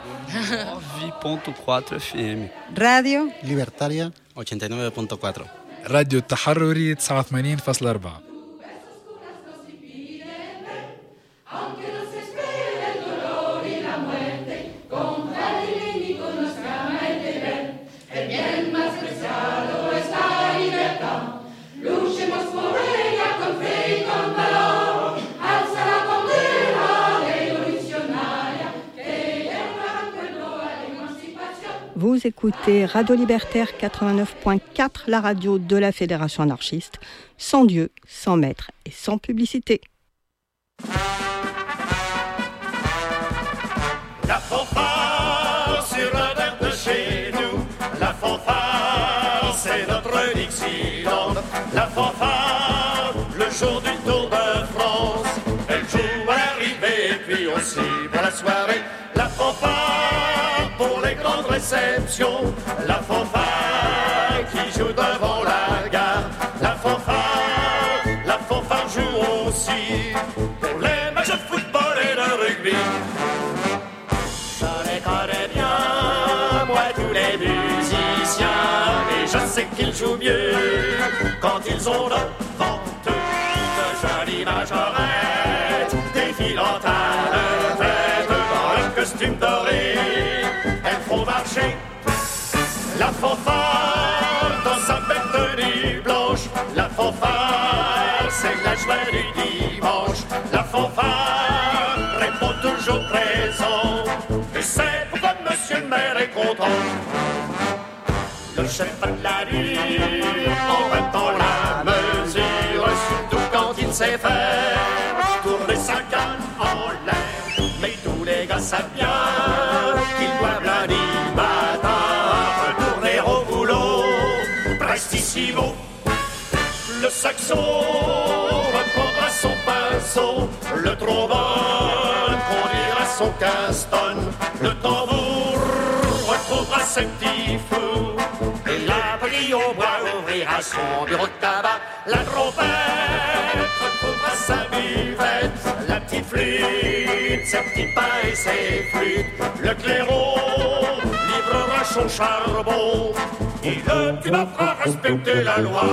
90.4 FM. راديو Libertaria 89.4. راديو التحرري 89.4. Vous écoutez Radio Libertaire 89.4, la radio de la Fédération anarchiste, sans Dieu, sans maître et sans publicité. La fanfare sur la terre de chez nous, la fanfare c'est notre Dixieland. La fanfare, le jour du Tour de France, elle joue à l'arrivée puis aussi pour la soirée. La fanfare pour les grandes réceptions, la fanfare qui joue devant la gare. La fanfare joue aussi pour les matchs de football et de rugby. Je les connais bien, moi tous les musiciens, et je sais qu'ils jouent mieux quand ils ont devant eux de jolies majorettes défilant à leur tête dans leur costume doré. Elles font marcher la fanfare dans sa belle tenue blanche. La fanfare, c'est la joie du dimanche. La fanfare répond toujours présent, et c'est pourquoi monsieur le maire est content. Le chef a de la nuit en battant la mesure, surtout quand il sait faire tourner sa canne en l'air. Mais tous les gars savent bien qu'ils doivent lundi matin retourner au boulot prestissimo. Le saxo reprendra son pinceau, le trombone conduira son caston, le tambour retrouvera ses petits fous, et la brille au bois ouvrira son bureau de tabac. La trompette retrouvera sa buvette, la petite flûte, ses petits pains et ses flûtes, le clairon livrera son charbon, et le tuba fera respecter la loi.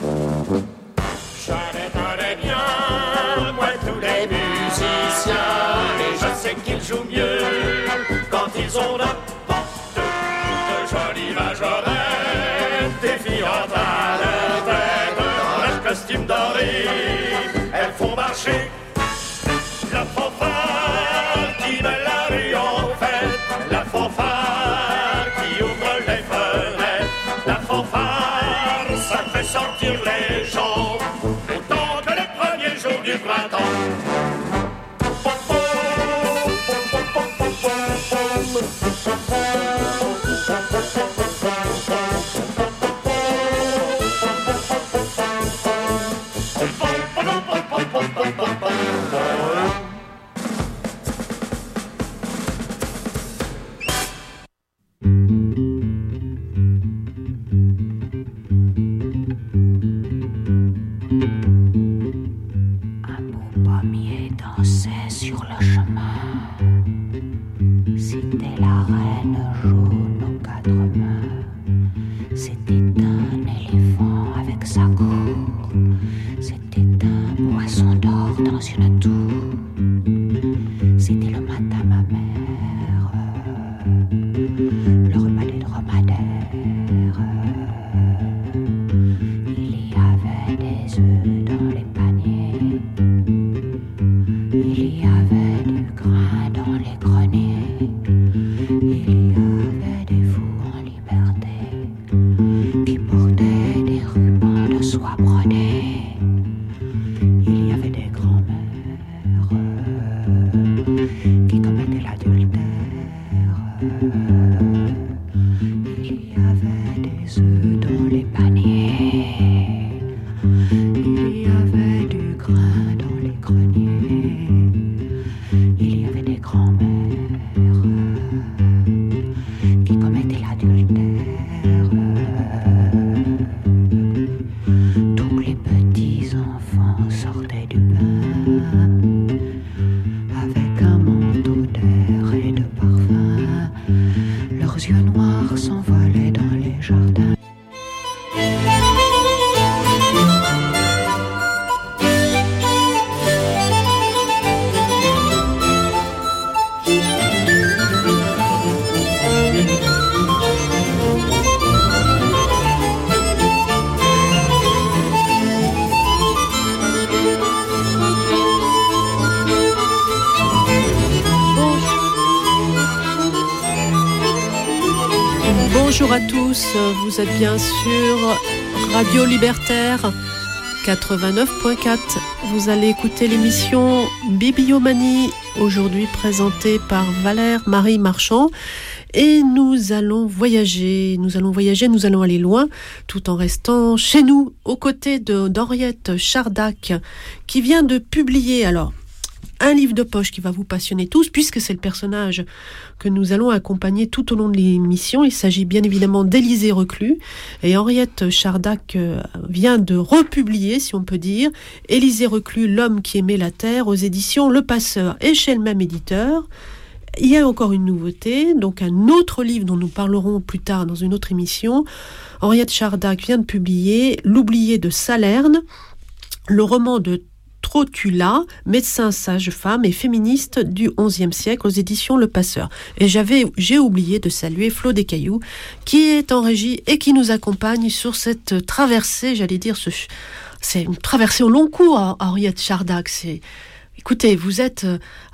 Je les connais bien, moi tous les musiciens, et je sais qu'ils jouent mieux quand ils ont devant eux de jolies majorettes défiant à leur tête dans leur costume doré. Elles font marcher la fanfare qui met la rue en fête, la fanfare qui ouvre les fenêtres, la fanfare ça fait sortir les gens autant que les premiers jours du printemps. Avec un manteau d'air et de parfum, yeux noirs s'envolaient dans les jardins. Bonjour à tous, vous êtes bien sur Radio Libertaire 89.4. Vous allez écouter l'émission Bibliomanie, aujourd'hui présentée par Valère-Marie Marchand. Et nous allons voyager, nous allons aller loin, tout en restant chez nous, aux côtés d'Henriette Chardac, qui vient de publier, un livre de poche qui va vous passionner tous, puisque c'est le personnage que nous allons accompagner tout au long de l'émission. Il s'agit bien évidemment d'Élisée Reclus. Et Henriette Chardac vient de republier, si on peut dire, Élisée Reclus, l'homme qui aimait la terre, aux éditions Le Passeur et chez le même éditeur. Il y a encore une nouveauté, donc un autre livre dont nous parlerons plus tard dans une autre émission. Henriette Chardac vient de publier L'oublié de Salerne, le roman de Trotula, médecin sage-femme et féministe du XIe siècle, aux éditions Le Passeur. Et j'ai oublié de saluer Flo Descailloux, qui est en régie et qui nous accompagne sur cette traversée, c'est une traversée au long cours, Henriette Chardac. Écoutez, vous êtes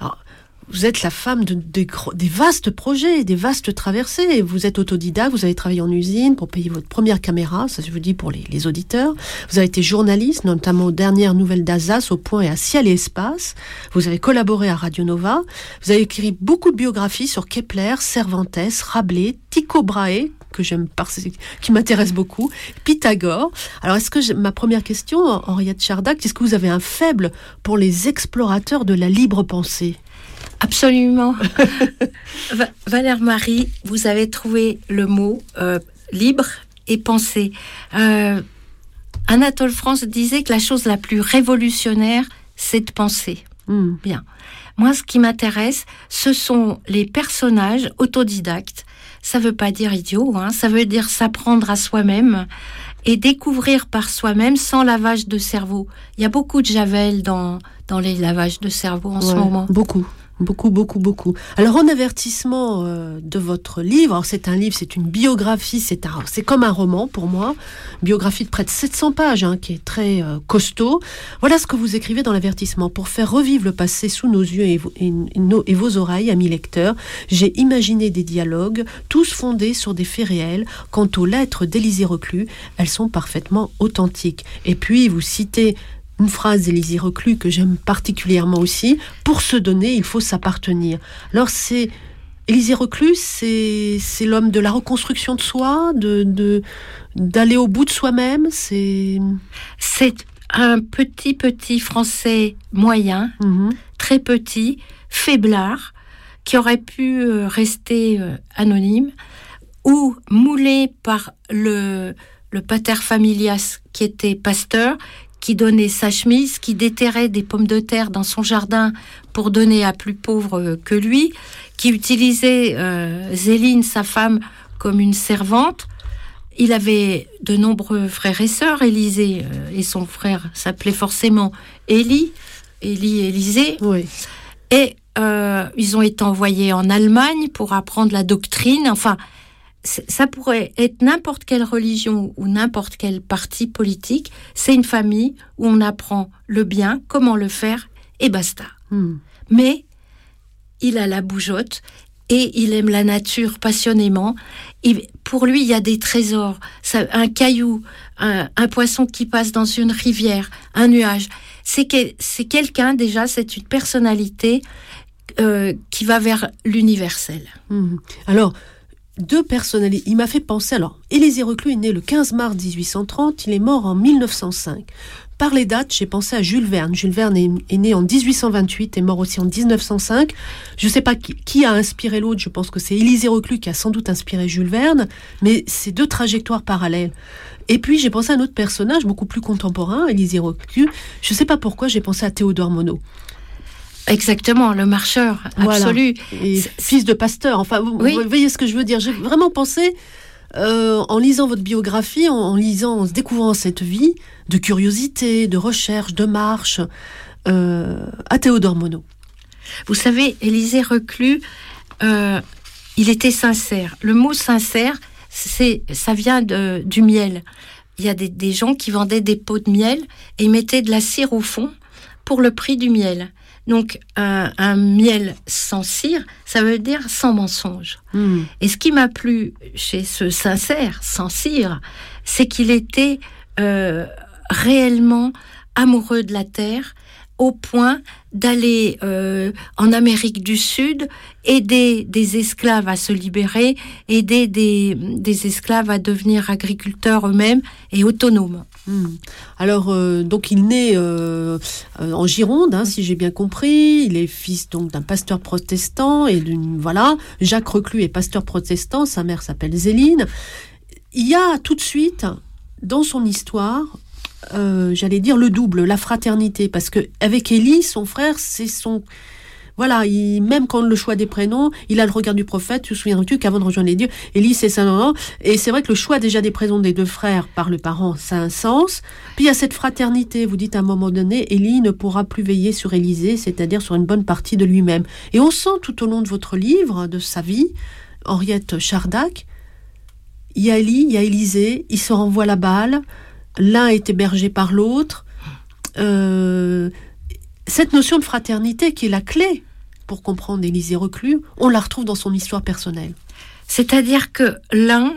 la femme des vastes projets, des vastes traversées. Vous êtes autodidacte, vous avez travaillé en usine pour payer votre première caméra, ça je vous dis pour les auditeurs. Vous avez été journaliste, notamment aux dernières nouvelles d'Alsace, Au Point et à Ciel et Espace. Vous avez collaboré à Radio Nova. Vous avez écrit beaucoup de biographies sur Kepler, Cervantes, Rabelais, Tycho Brahe, que j'aime, qui m'intéresse beaucoup, Pythagore. Alors, ma première question, Henriette Chardac, est-ce que vous avez un faible pour les explorateurs de la libre pensée ? Absolument. Valère-Marie, vous avez trouvé le mot libre et pensée. Anatole France disait que la chose la plus révolutionnaire, c'est de penser. Bien. Moi, ce qui m'intéresse, ce sont les personnages autodidactes. Ça ne veut pas dire idiot, ça veut dire s'apprendre à soi-même et découvrir par soi-même sans lavage de cerveau. Il y a beaucoup de javel dans les lavages de cerveau en ce moment. Beaucoup. Alors, en avertissement de votre livre, c'est une biographie, c'est comme un roman pour moi, biographie de près de 700 pages, qui est très costaud. Voilà ce que vous écrivez dans l'avertissement. Pour faire revivre le passé sous nos yeux et vos oreilles, amis lecteurs, j'ai imaginé des dialogues, tous fondés sur des faits réels. Quant aux lettres d'Élisée Reclus, elles sont parfaitement authentiques. Et puis, vous citez une phrase d'Élisée Reclus que j'aime particulièrement aussi. Pour se donner, il faut s'appartenir. Alors, Élisée Reclus, c'est l'homme de la reconstruction de soi, d'aller au bout de soi-même. C'est un petit Français moyen, très petit, faiblard, qui aurait pu rester anonyme, ou moulé par le pater familias qui était pasteur, qui donnait sa chemise, qui déterrait des pommes de terre dans son jardin pour donner à plus pauvre que lui, qui utilisait Zéline, sa femme, comme une servante. Il avait de nombreux frères et sœurs. Élisée et son frère s'appelaient forcément Élisée. Oui. Et ils ont été envoyés en Allemagne pour apprendre la doctrine. Enfin, ça pourrait être n'importe quelle religion ou n'importe quel parti politique. C'est une famille où on apprend le bien, comment le faire, et basta. Mais il a la bougeotte et il aime la nature passionnément. Pour lui, il y a des trésors. Un caillou, un poisson qui passe dans une rivière, un nuage. C'est quelqu'un, déjà, c'est une personnalité qui va vers l'universel. Alors, deux personnalités. Il m'a fait penser... Élisée Reclus est né le 15 mars 1830, il est mort en 1905. Par les dates, j'ai pensé à Jules Verne. Jules Verne est né en 1828 et mort aussi en 1905. Je ne sais pas qui a inspiré l'autre, je pense que c'est Élisée Reclus qui a sans doute inspiré Jules Verne, mais c'est deux trajectoires parallèles. Et puis j'ai pensé à un autre personnage beaucoup plus contemporain, Élisée Reclus. Je ne sais pas pourquoi j'ai pensé à Théodore Monod. Exactement, le marcheur, Voilà. absolu. Et fils de pasteur. Enfin, vous voyez ce que je veux dire. J'ai vraiment pensé, en lisant votre biographie, en découvrant cette vie de curiosité, de recherche, de marche, à Théodore Monod. Vous savez, Élisée Reclus, il était sincère. Le mot sincère, ça vient du miel. Il y a des gens qui vendaient des pots de miel et ils mettaient de la cire au fond pour le prix du miel. Donc, un miel sans cire, ça veut dire sans mensonge. Et ce qui m'a plu chez ce sincère, sans cire, c'est qu'il était réellement amoureux de la terre, au point d'aller en Amérique du Sud, aider des esclaves à se libérer, aider des esclaves à devenir agriculteurs eux-mêmes et autonomes. Alors, donc il naît en Gironde, si j'ai bien compris. Il est fils donc d'un pasteur protestant et Jacques Reclus est pasteur protestant. Sa mère s'appelle Zéline. Il y a tout de suite dans son histoire, j'allais dire le double, la fraternité, parce que avec Élie, son frère, c'est son... Voilà, même quand le choix des prénoms, il a le regard du prophète. Tu te souviens-tu qu'avant de rejoindre les dieux, Élie, c'est ça, non. Et c'est vrai que le choix déjà des prénoms des deux frères par le parent, ça a un sens. Puis il y a cette fraternité. Vous dites à un moment donné, Élie ne pourra plus veiller sur Élisée, c'est-à-dire sur une bonne partie de lui-même. Et on sent tout au long de votre livre, de sa vie, Henriette Chardac, il y a Élie, il y a Élisée, ils se renvoient la balle. L'un est hébergé par l'autre. Cette notion de fraternité qui est la clé pour comprendre Élisée Reclus, on la retrouve dans son histoire personnelle. C'est-à-dire que l'un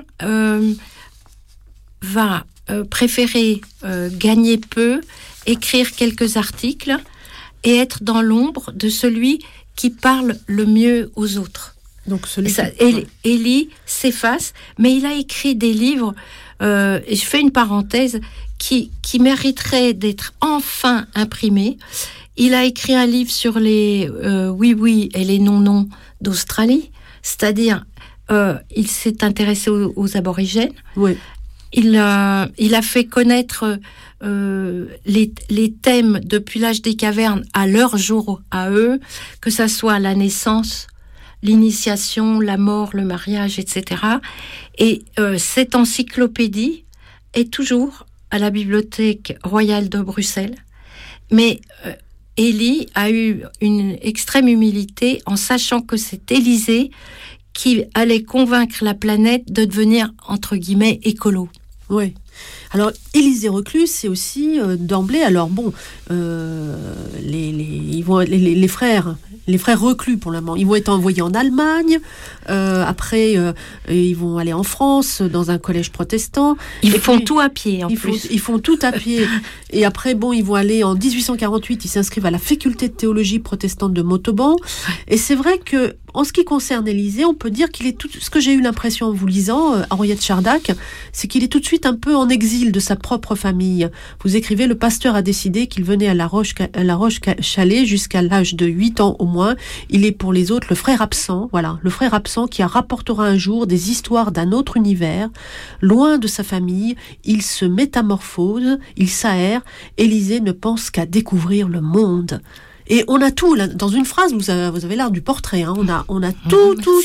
va préférer gagner peu, écrire quelques articles et être dans l'ombre de celui qui parle le mieux aux autres. Donc Élie s'efface, mais il a écrit des livres, et je fais une parenthèse, qui mériteraient d'être enfin imprimés. Il a écrit un livre sur les oui-oui et les non-non d'Australie, c'est-à-dire il s'est intéressé aux aborigènes. Oui. Il a fait connaître les thèmes depuis l'âge des cavernes à leur jour à eux, que ça soit la naissance, l'initiation, la mort, le mariage, etc. Et cette encyclopédie est toujours à la Bibliothèque royale de Bruxelles. Mais Élie a eu une extrême humilité en sachant que c'est Élisée qui allait convaincre la planète de devenir, entre guillemets, écolo. Oui. Alors, Élisée Reclus, c'est aussi d'emblée, alors bon, les frères Reclus pour le moment, ils vont être envoyés en Allemagne, après ils vont aller en France dans un collège protestant. Ils font tout à pied en plus. Ils font tout à pied. Et après, bon, ils vont aller en 1848, ils s'inscrivent à la faculté de théologie protestante de Montauban. Et c'est vrai que, en ce qui concerne Élisée, on peut dire qu'il est tout, ce que j'ai eu l'impression en vous lisant, Henriette Chardac, c'est qu'il est tout de suite un peu en exil de sa propre famille. Vous écrivez, le pasteur a décidé qu'il venait à la Roche-Chalais jusqu'à l'âge de 8 ans au moins. Il est pour les autres le frère absent, voilà, le frère absent qui rapportera un jour des histoires d'un autre univers. Loin de sa famille, il se métamorphose, il s'aère. Élisée ne pense qu'à découvrir le monde. Et on a tout, là, dans une phrase, vous avez l'art du portrait, on a tout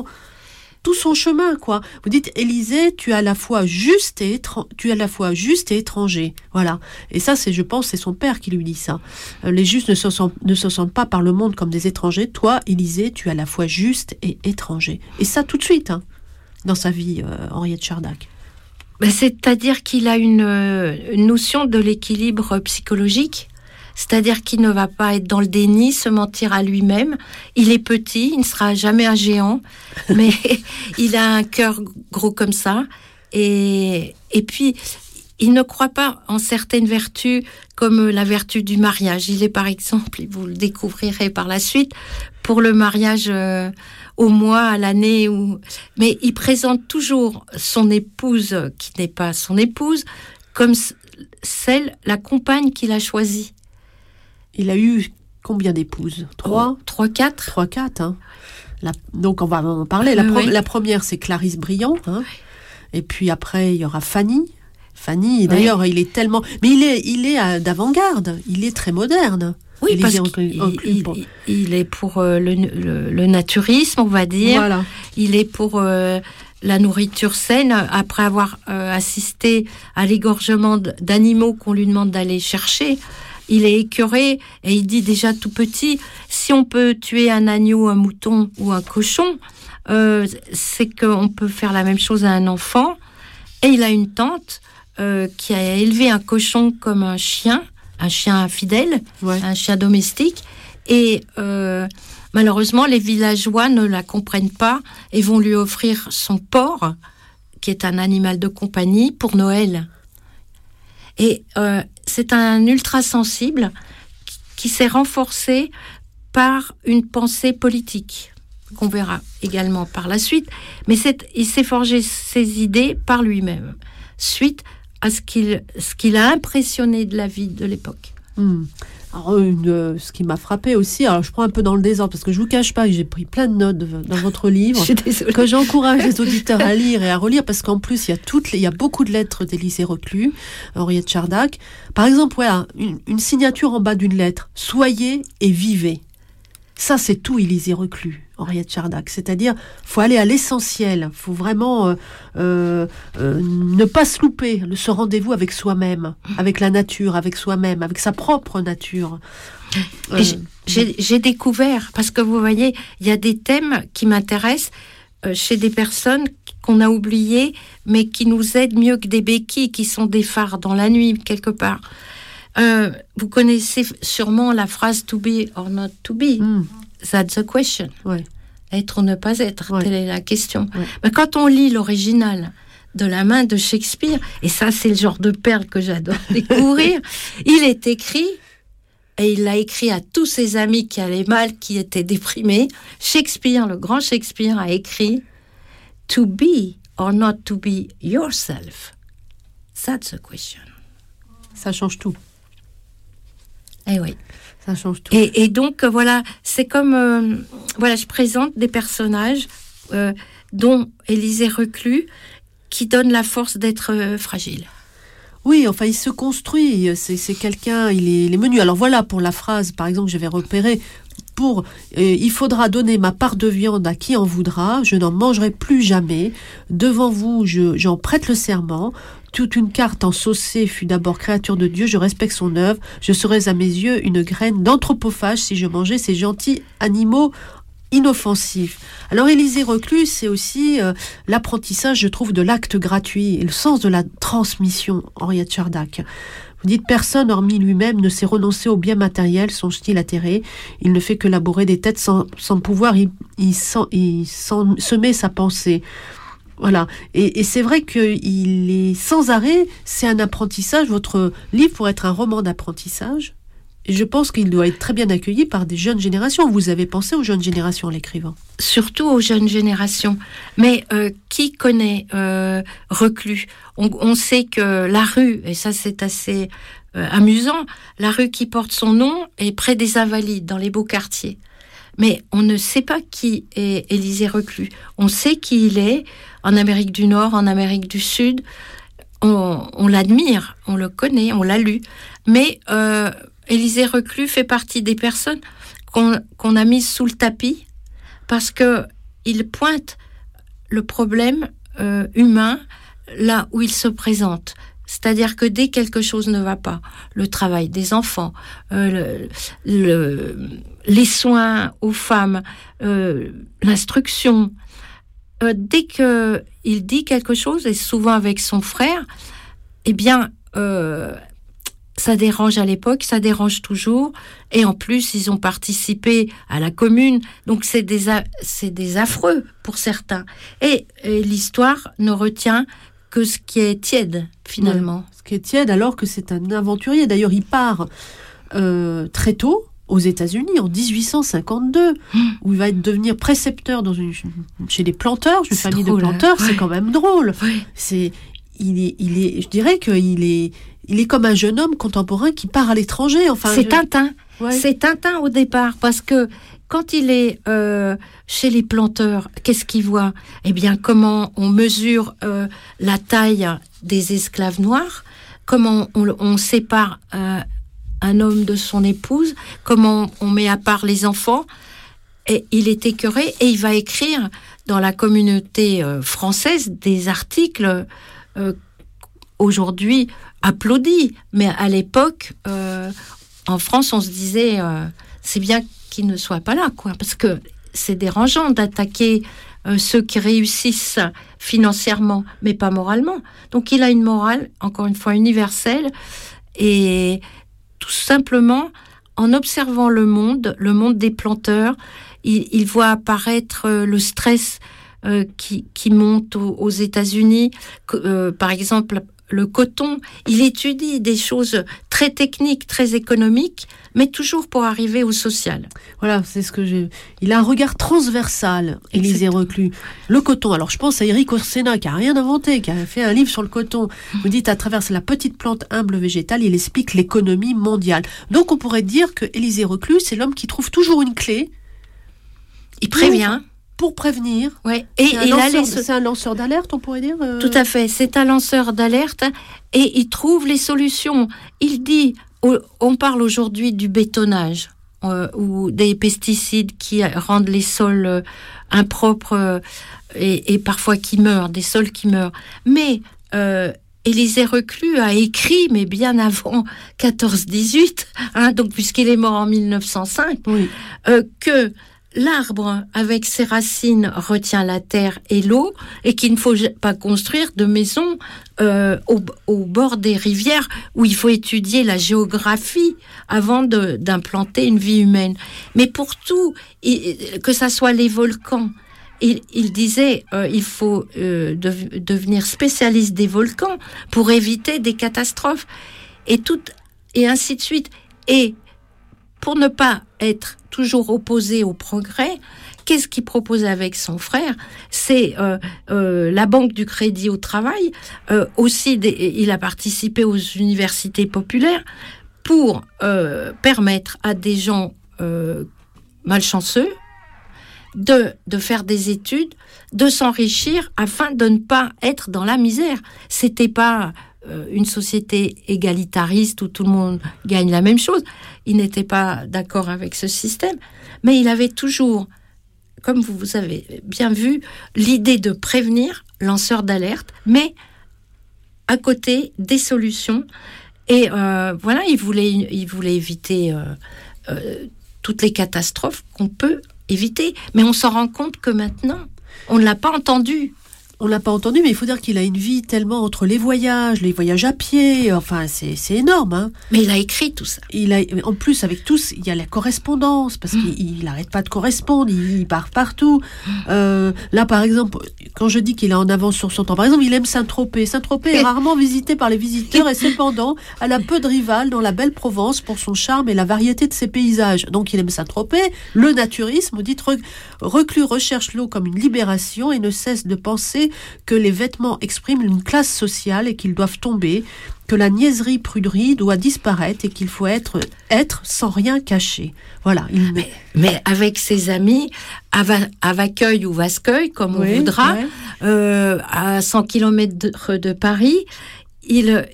son chemin, quoi. Vous dites, Élisée, tu es à la fois juste et étranger. Voilà. Et ça, je pense, c'est son père qui lui dit ça. Les justes ne se sentent pas par le monde comme des étrangers. Toi, Élisée, tu es à la fois juste et étranger. Et ça, tout de suite, dans sa vie, Henriette Chardac. C'est-à-dire qu'il a une notion de l'équilibre psychologique. C'est-à-dire qu'il ne va pas être dans le déni, se mentir à lui-même. Il est petit, il ne sera jamais un géant, mais il a un cœur gros comme ça. Et puis, il ne croit pas en certaines vertus comme la vertu du mariage. Il est par exemple, vous le découvrirez par la suite, pour le mariage au mois, à l'année. Mais il présente toujours son épouse, qui n'est pas son épouse, comme la compagne qu'il a choisie. Il a eu combien d'épouses ? 3, 4. 3-4. Donc on va en parler. La première, c'est Clarisse Briand. Et puis après, il y aura Fanny. Fanny, d'ailleurs, il est tellement... Mais il est d'avant-garde. Il est très moderne. Oui, parce qu'il est pour le naturisme, on va dire. Voilà. Il est pour la nourriture saine, après avoir assisté à l'égorgement d'animaux qu'on lui demande d'aller chercher. Il est écœuré et il dit déjà tout petit, si on peut tuer un agneau, un mouton ou un cochon, c'est qu'on peut faire la même chose à un enfant. Et il a une tante qui a élevé un cochon comme un chien fidèle, un chien domestique. Et malheureusement, les villageois ne la comprennent pas et vont lui offrir son porc, qui est un animal de compagnie, pour Noël. Et c'est un ultra-sensible qui s'est renforcé par une pensée politique, qu'on verra également par la suite. Mais il s'est forgé ses idées par lui-même, suite à ce qu'il a impressionné de la vie de l'époque. Alors, ce qui m'a frappé aussi, alors je prends un peu dans le désordre parce que je vous cache pas que j'ai pris plein de notes dans votre livre, je suis désolée, que j'encourage les auditeurs à lire et à relire, parce qu'en plus il y a beaucoup de lettres d'Élisée Reclus, Henriette Chardac. Par exemple, voilà, une signature en bas d'une lettre: soyez et vivez. Ça, c'est tout Élisée Reclus, Henriette Chardac. C'est-à-dire, faut aller à l'essentiel. Faut vraiment ne pas se louper ce rendez-vous avec soi-même, avec la nature, avec soi-même, avec sa propre nature. J'ai découvert, parce que vous voyez, il y a des thèmes qui m'intéressent chez des personnes qu'on a oubliées, mais qui nous aident mieux que des béquilles, qui sont des phares dans la nuit, quelque part. Vous connaissez sûrement la phrase « to be or not to be ». That's the question. Ouais. Être ou ne pas être, telle est la question. Ouais. Mais quand on lit l'original de la main de Shakespeare, et ça c'est le genre de perle que j'adore découvrir, il est écrit, et il l'a écrit à tous ses amis qui allaient mal, qui étaient déprimés. Shakespeare, le grand Shakespeare, a écrit « To be or not to be yourself, that's the question ». Ça change tout. Eh oui. Ça change tout. Et donc, voilà, c'est comme... je présente des personnages, dont Élisée Reclus, qui donne la force d'être fragile. Oui, enfin, il se construit. C'est quelqu'un, il est menu. Alors voilà, pour la phrase, par exemple, que j'avais repérée, il faudra donner ma part de viande à qui en voudra, je n'en mangerai plus jamais. Devant vous, j'en prête le serment. Toute une carte ensaucée fut d'abord créature de Dieu, je respecte son œuvre, je serais à mes yeux une graine d'anthropophage si je mangeais ces gentils animaux inoffensifs. Alors Élisée Reclus, c'est aussi l'apprentissage, je trouve, de l'acte gratuit et le sens de la transmission, Henriette Chardac. Vous dites, personne hormis lui-même ne sait renoncer aux biens matériels, songe-t-il atterré. Il ne fait que labourer des têtes sans pouvoir y semer sa pensée. Voilà, et c'est vrai qu'il est sans arrêt, c'est un apprentissage. Votre livre pourrait être un roman d'apprentissage, et je pense qu'il doit être très bien accueilli par des jeunes générations. Vous avez pensé aux jeunes générations en l'écrivant? Surtout aux jeunes générations. Mais qui connaît Reclus? On sait que la rue, et ça c'est assez amusant, la rue qui porte son nom est près des Invalides, dans les beaux quartiers. Mais on ne sait pas qui est Élisée Reclus. On sait qui il est en Amérique du Nord, en Amérique du Sud. On l'admire, on le connaît, on l'a lu. Mais Élisée Reclus fait partie des personnes qu'on a mises sous le tapis parce qu'il pointe le problème humain là où il se présente. C'est-à-dire que dès quelque chose ne va pas, le travail des enfants, les soins aux femmes, l'instruction, dès qu'il dit quelque chose, et souvent avec son frère, eh bien, ça dérange à l'époque, ça dérange toujours, et en plus, ils ont participé à la commune, donc c'est des affreux pour certains. Et l'histoire ne retient que ce qui est tiède, finalement. Ouais, ce qui est tiède, alors que c'est un aventurier. D'ailleurs, il part très tôt aux États-Unis, en 1852, où il va devenir précepteur chez des planteurs, une famille drôle, de planteurs. Hein, c'est quand même drôle. Ouais. Je dirais qu'il est comme un jeune homme contemporain qui part à l'étranger. Enfin, c'est Tintin. Ouais. C'est Tintin au départ, parce que quand il est chez les planteurs, qu'est-ce qu'il voit? Eh bien, comment on mesure la taille des esclaves noirs, comment on sépare un homme de son épouse, comment on met à part les enfants. Et il est écœuré et il va écrire dans la communauté française des articles aujourd'hui applaudis. Mais à l'époque, en France, on se disait c'est bien qu'il ne soit pas là, quoi, parce que c'est dérangeant d'attaquer ceux qui réussissent financièrement, mais pas moralement. Donc il a une morale, encore une fois, universelle, et tout simplement, en observant le monde des planteurs, il voit apparaître le stress qui monte aux États-Unis. Par exemple, le coton, il étudie des choses très techniques, très économiques, mais toujours pour arriver au social. Voilà, c'est ce que j'ai... Il a un regard transversal, Élisée Reclus. Le coton, alors je pense à Éric Orsena, qui n'a rien inventé, qui a fait un livre sur le coton. Vous dites, à travers la petite plante humble végétale, il explique l'économie mondiale. Donc on pourrait dire que Élisée Reclus, c'est l'homme qui trouve toujours une clé. Il prévient. Pour prévenir. Ouais. C'est un lanceur d'alerte, on pourrait dire. Tout à fait. C'est un lanceur d'alerte et il trouve les solutions. Il dit, on parle aujourd'hui du bétonnage ou des pesticides qui rendent les sols impropres et parfois qui meurent, des sols qui meurent. Mais Élisée Reclus a écrit, mais bien avant 14-18, donc puisqu'il est mort en 1905, oui. Que l'arbre, avec ses racines, retient la terre et l'eau, et qu'il ne faut pas construire de maisons au bord des rivières où il faut étudier la géographie avant d'implanter une vie humaine. Mais pour tout, que ça soit les volcans, il disait il faut devenir spécialiste des volcans pour éviter des catastrophes, et ainsi de suite. Et pour ne pas être toujours opposé au progrès, qu'est-ce qu'il propose avec son frère ? C'est la Banque du Crédit au Travail. Aussi, il a participé aux universités populaires pour permettre à des gens malchanceux de faire des études, de s'enrichir afin de ne pas être dans la misère. C'était pas une société égalitariste où tout le monde gagne la même chose. Il n'était pas d'accord avec ce système, mais il avait toujours, comme vous avez bien vu, l'idée de prévenir, lanceur d'alerte, mais à côté des solutions. Et voilà, il voulait éviter toutes les catastrophes qu'on peut éviter. Mais on s'en rend compte que maintenant, on ne l'a pas entendu. On l'a pas entendu, mais il faut dire qu'il a une vie tellement entre les voyages à pied, enfin c'est énorme. Hein. Mais il a écrit tout ça. En plus, avec tous, il y a la correspondance, parce qu'il n'arrête pas de correspondre, il part partout. Là, par exemple, quand je dis qu'il est en avance sur son temps, par exemple, il aime Saint-Tropez. Saint-Tropez est rarement visité par les visiteurs, et cependant, elle a peu de rivales dans la belle Provence pour son charme et la variété de ses paysages. Donc il aime Saint-Tropez, le naturisme, dit Reclus recherche l'eau comme une libération et ne cesse de penser que les vêtements expriment une classe sociale et qu'ils doivent tomber, que la niaiserie pruderie doit disparaître et qu'il faut être sans rien cacher. Voilà. Mais avec ses amis, à Vaqueuil ou Vasqueuil, comme on voudra, à 100 km de Paris, il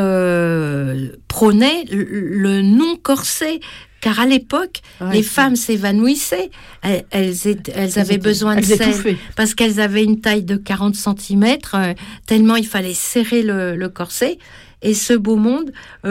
prônait le non-corset. Car à l'époque, les femmes s'évanouissaient, elles avaient besoin de selle, parce qu'elles avaient une taille de 40 cm, tellement il fallait serrer le corset. Et ce beau monde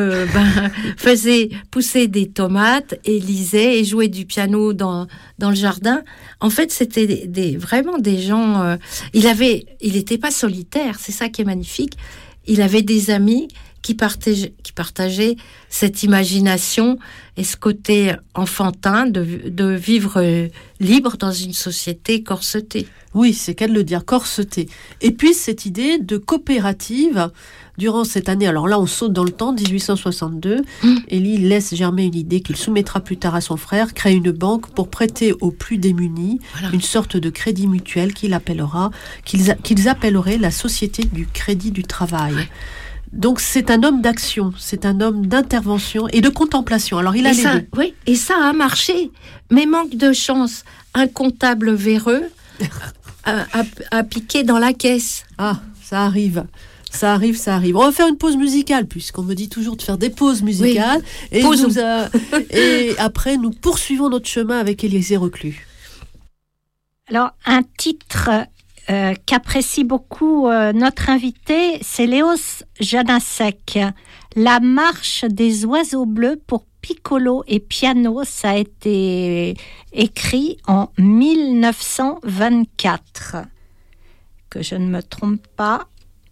faisait pousser des tomates, et lisait, et jouait du piano dans le jardin. En fait, c'était vraiment des gens... il n'était pas solitaire, c'est ça qui est magnifique. Il avait des amis qui partageaient cette imagination et ce côté enfantin de vivre libre dans une société corsetée. Oui, c'est qu'à le dire, corsetée. Et puis cette idée de coopérative, durant cette année, alors là on saute dans le temps, 1862, Élie laisse germer une idée qu'il soumettra plus tard à son frère, crée une banque pour prêter aux plus démunis, une sorte de crédit mutuel qu'ils appelleraient la Société du Crédit du Travail. Donc c'est un homme d'action, c'est un homme d'intervention et de contemplation. Alors il a les deux. Oui, et ça a marché. Mais manque de chance, un comptable véreux a piqué dans la caisse. Ah, ça arrive. Ça arrive. On va faire une pause musicale, puisqu'on me dit toujours de faire des pauses musicales. Oui. Et après, nous poursuivons notre chemin avec Élisée Reclus. Alors, un titre qu'apprécie beaucoup notre invité, c'est Léos Janáček. La marche des oiseaux bleus pour piccolo et piano, ça a été écrit en 1924. Que je ne me trompe pas.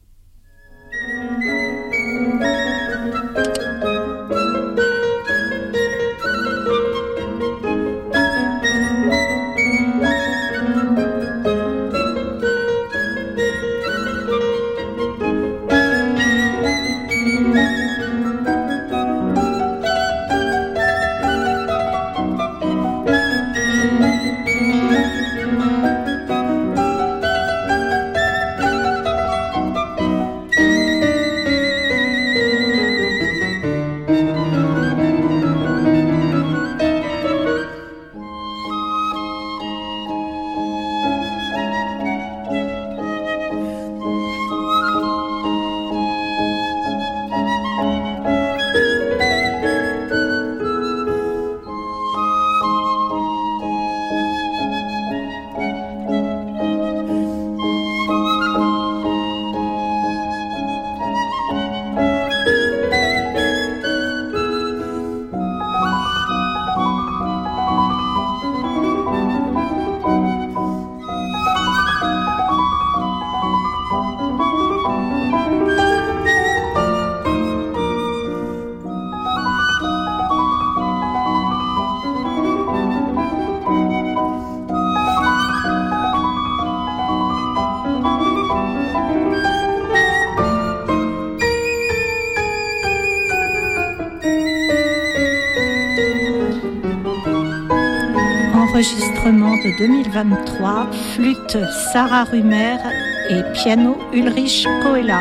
Enregistrement de 2023, flûte Sarah Rumer et piano Ulrich Koehler.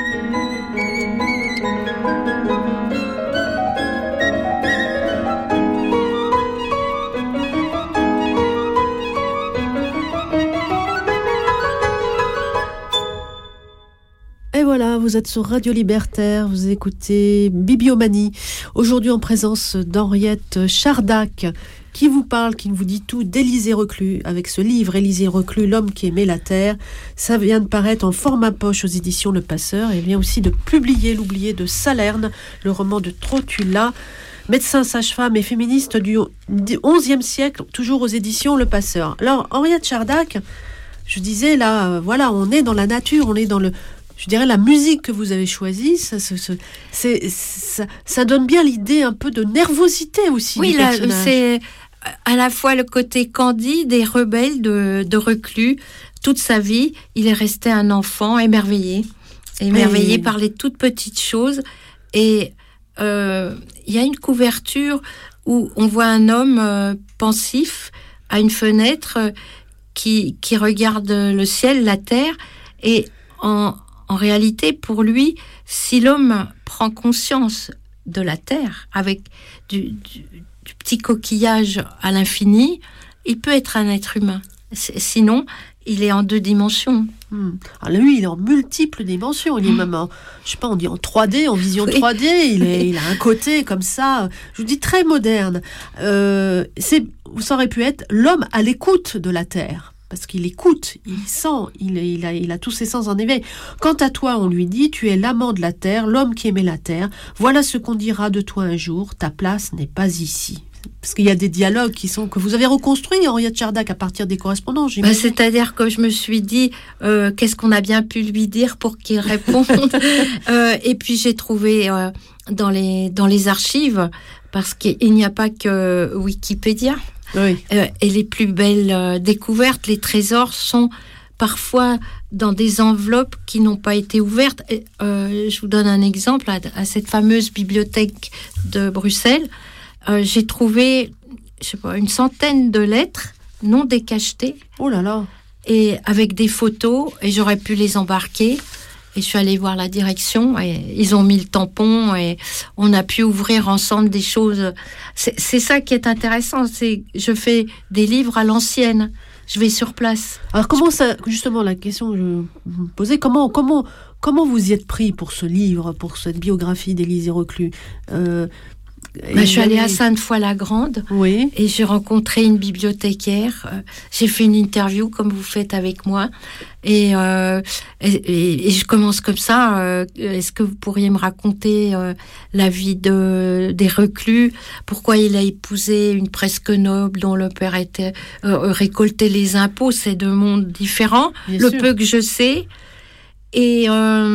Et voilà, vous êtes sur Radio Libertaire, vous écoutez Bibliomanie. Aujourd'hui en présence d'Henriette Chardac, qui vous parle, qui vous dit tout d'Élisée Reclus, avec ce livre Élisée Reclus, L'homme qui aimait la terre. Ça vient de paraître en format poche aux éditions Le Passeur, et vient aussi de publier L'oublié de Salerne, le roman de Trotula, médecin, sage-femme et féministe du XIe siècle, toujours aux éditions Le Passeur. Alors, Henriette Chardac, je disais là, voilà, on est dans la nature, on est dans je dirais la musique que vous avez choisie, ça donne bien l'idée un peu de nervosité aussi. Oui, là, c'est à la fois le côté candide et rebelle de Reclus. Toute sa vie, il est resté un enfant émerveillé par les toutes petites choses. Et il y a une couverture où on voit un homme pensif à une fenêtre qui regarde le ciel, la terre, et en réalité, pour lui, si l'homme prend conscience de la Terre, avec du petit coquillage à l'infini, il peut être un être humain. Sinon, il est en 2 dimensions. Alors lui, il est en multiples dimensions. Il est même on dit en 3D, en vision 3D. Il a un côté comme ça, je vous dis, très moderne. Ça aurait pu être l'homme à l'écoute de la Terre. Parce qu'il écoute, il sent, il a tous ses sens en éveil. Quant à toi, on lui dit, tu es l'amant de la terre, l'homme qui aimait la terre. Voilà ce qu'on dira de toi un jour, ta place n'est pas ici. Parce qu'il y a des dialogues que vous avez reconstruits, Henriette Chardac, à partir des correspondances. C'est-à-dire que je me suis dit, qu'est-ce qu'on a bien pu lui dire pour qu'il réponde. Et puis j'ai trouvé dans les archives, parce qu'il n'y a pas que Wikipédia. Oui. Et les plus belles découvertes, les trésors sont parfois dans des enveloppes qui n'ont pas été ouvertes. Je vous donne un exemple, à cette fameuse bibliothèque de Bruxelles, j'ai trouvé, une centaine de lettres non décachetées. Oh là là. Et avec des photos, et j'aurais pu les embarquer. Et je suis allée voir la direction, et ils ont mis le tampon, et on a pu ouvrir ensemble des choses. C'est ça qui est intéressant, je fais des livres à l'ancienne. je vais sur place. Alors comment ça, justement, la question que je me posais, comment vous y êtes pris pour ce livre, pour cette biographie d'Élisée Reclus? Je suis allée à Sainte-Foy-la-Grande, oui, et j'ai rencontré une bibliothécaire. J'ai fait une interview comme vous faites avec moi, et je commence comme ça. Est-ce que vous pourriez me raconter la vie des Reclus? Pourquoi il a épousé une presque noble dont le père était récoltait les impôts? C'est deux mondes différents. Bien le sûr. peu que je sais, et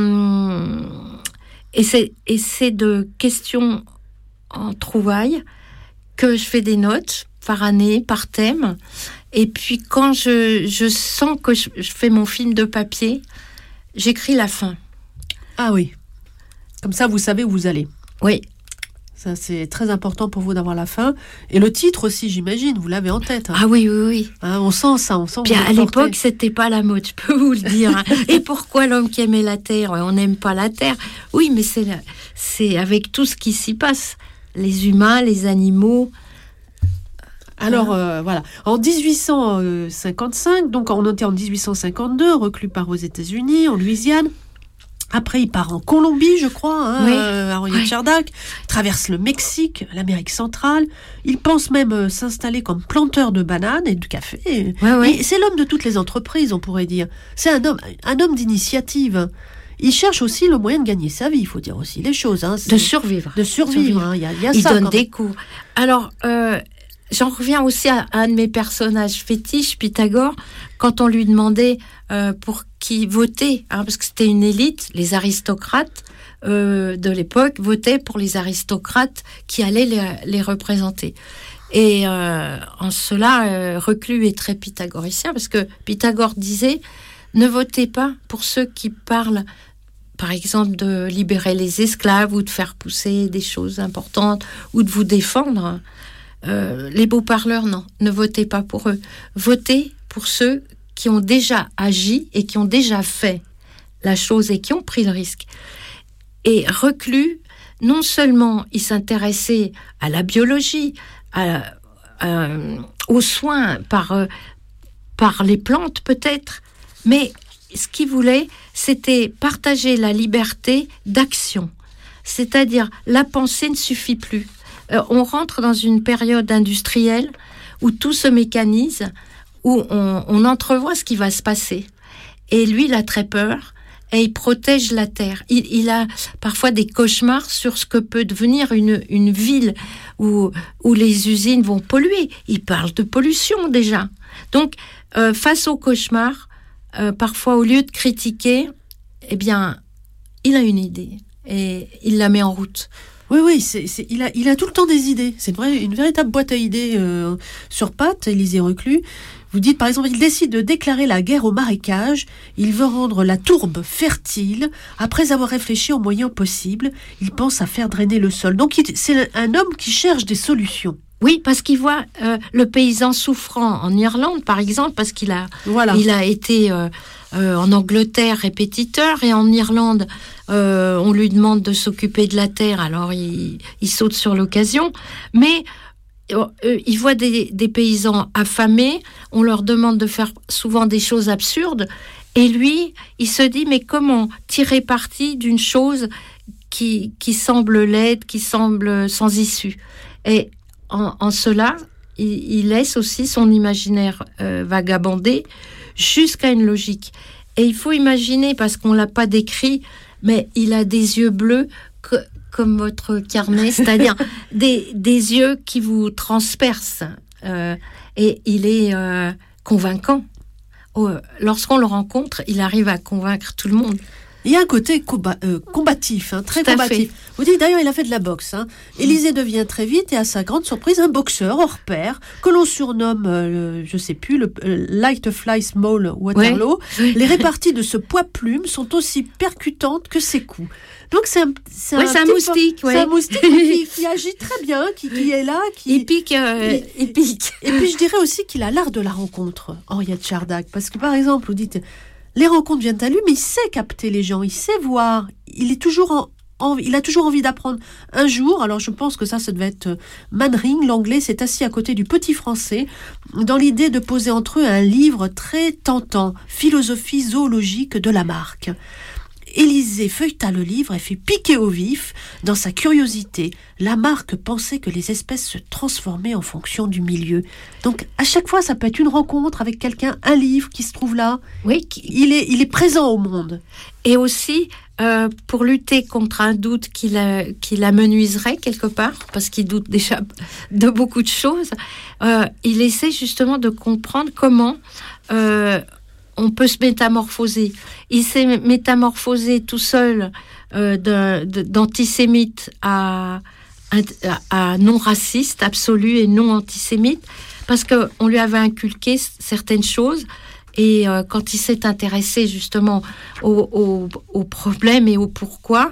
c'est de questions en trouvailles que je fais des notes par année, par thème, et puis quand je sens que je fais mon film de papier, j'écris la fin. Ah oui, comme ça vous savez où vous allez. Oui. Ça c'est très important pour vous d'avoir la fin, et le titre aussi, j'imagine, vous l'avez en tête, hein. Ah oui, oui, oui. Hein, on sent ça, on sent. Puis vous à le l'époque, portez. c'était pas la mode, je peux vous le dire, hein. Et pourquoi l'homme qui aimait la terre, on n'aime pas la terre? Oui, mais c'est avec tout ce qui s'y passe. Les humains, les animaux. Alors voilà, en 1855, donc on était en 1852, Reclus part aux États-Unis, en Louisiane. Après, il part en Colombie, je crois, hein, Oui. à Henriette Oui. Chardac, traverse le Mexique, l'Amérique centrale. Il pense même s'installer comme planteur de bananes et de café. Ouais. Et c'est l'homme de toutes les entreprises, on pourrait dire. C'est un homme d'initiative. Il cherche aussi le moyen de gagner sa vie, il faut dire aussi les choses. Hein, De survivre. De survivre, hein, il y a Il ça. donne quand des même. cours. Alors, j'en reviens aussi à un de mes personnages fétiches, Pythagore, quand on lui demandait pour qui voter, hein, parce que c'était une élite, les aristocrates de l'époque votaient pour les aristocrates qui allaient les représenter. Et en cela, Reclus est très pythagoricien, parce que Pythagore disait « Ne votez pas pour ceux qui parlent, par exemple, de libérer les esclaves ou de faire pousser des choses importantes ou de vous défendre. Les beaux parleurs, non, ne votez pas pour eux. Votez pour ceux qui ont déjà agi et qui ont déjà fait la chose et qui ont pris le risque. » Et Reclus, non seulement il s'intéressait à la biologie, aux soins par les plantes peut-être, mais ce qu'il voulait, c'était partager la liberté d'action. C'est-à-dire, la pensée ne suffit plus. On rentre dans une période industrielle où tout se mécanise, où on entrevoit ce qui va se passer. Et lui, il a très peur et il protège la terre. Il a parfois des cauchemars sur ce que peut devenir une ville où les usines vont polluer. Il parle de pollution déjà. Donc, face au cauchemar, parfois au lieu de critiquer, eh bien, il a une idée et il la met en route. Oui, il a tout le temps des idées. C'est une véritable boîte à idées sur pattes, Élisée Reclus. Vous dites, par exemple, il décide de déclarer la guerre au marécage. Il veut rendre la tourbe fertile. Après avoir réfléchi aux moyens possibles, il pense à faire drainer le sol. Donc, c'est un homme qui cherche des solutions. Oui, parce qu'il voit le paysan souffrant en Irlande, par exemple, parce qu'il a été en Angleterre répétiteur, et en Irlande, on lui demande de s'occuper de la terre, alors il saute sur l'occasion. Mais il voit des paysans affamés, on leur demande de faire souvent des choses absurdes, et lui, il se dit, mais comment tirer parti d'une chose qui semble laide, qui semble sans issue? Et en cela, il laisse aussi son imaginaire vagabonder jusqu'à une logique. Et il faut imaginer, parce qu'on ne l'a pas décrit, mais il a des yeux bleus comme votre carnet, c'est-à-dire des yeux qui vous transpercent. Et il est convaincant. Lorsqu'on le rencontre, il arrive à convaincre tout le monde. Il y a un côté combatif, hein, très combatif. Vous dites d'ailleurs, il a fait de la boxe. Hein. Élisée devient très vite, et à sa grande surprise, un boxeur hors pair, que l'on surnomme, je sais plus, le Light Fly Small Waterloo. Ouais. Les réparties de ce poids-plume sont aussi percutantes que ses coups. Donc c'est un moustique. C'est un moustique qui agit très bien, qui est là. Il pique. Il pique. Et puis je dirais aussi qu'il a l'art de la rencontre, Henriette Chardac. Parce que par exemple, vous dites... Les rencontres viennent à lui, mais il sait capter les gens, il sait voir. Il est toujours il a toujours envie d'apprendre. Un jour, alors je pense que ça devait être Manring, l'anglais, s'est assis à côté du petit français dans l'idée de poser entre eux un livre très tentant, Philosophie zoologique de Lamarck. Élisée feuilleta le livre et fut piquée au vif dans sa curiosité. Lamarck pensait que les espèces se transformaient en fonction du milieu. Donc, à chaque fois, ça peut être une rencontre avec quelqu'un, un livre qui se trouve là. Oui, il est présent au monde. Et aussi, pour lutter contre un doute qui l'amenuiserait quelque part, parce qu'il doute déjà de beaucoup de choses, il essaie justement de comprendre comment on peut se métamorphoser. Il s'est métamorphosé tout seul d'antisémite à non raciste absolu et non antisémite, parce qu'on lui avait inculqué certaines choses. Et quand il s'est intéressé justement aux problèmes et au pourquoi,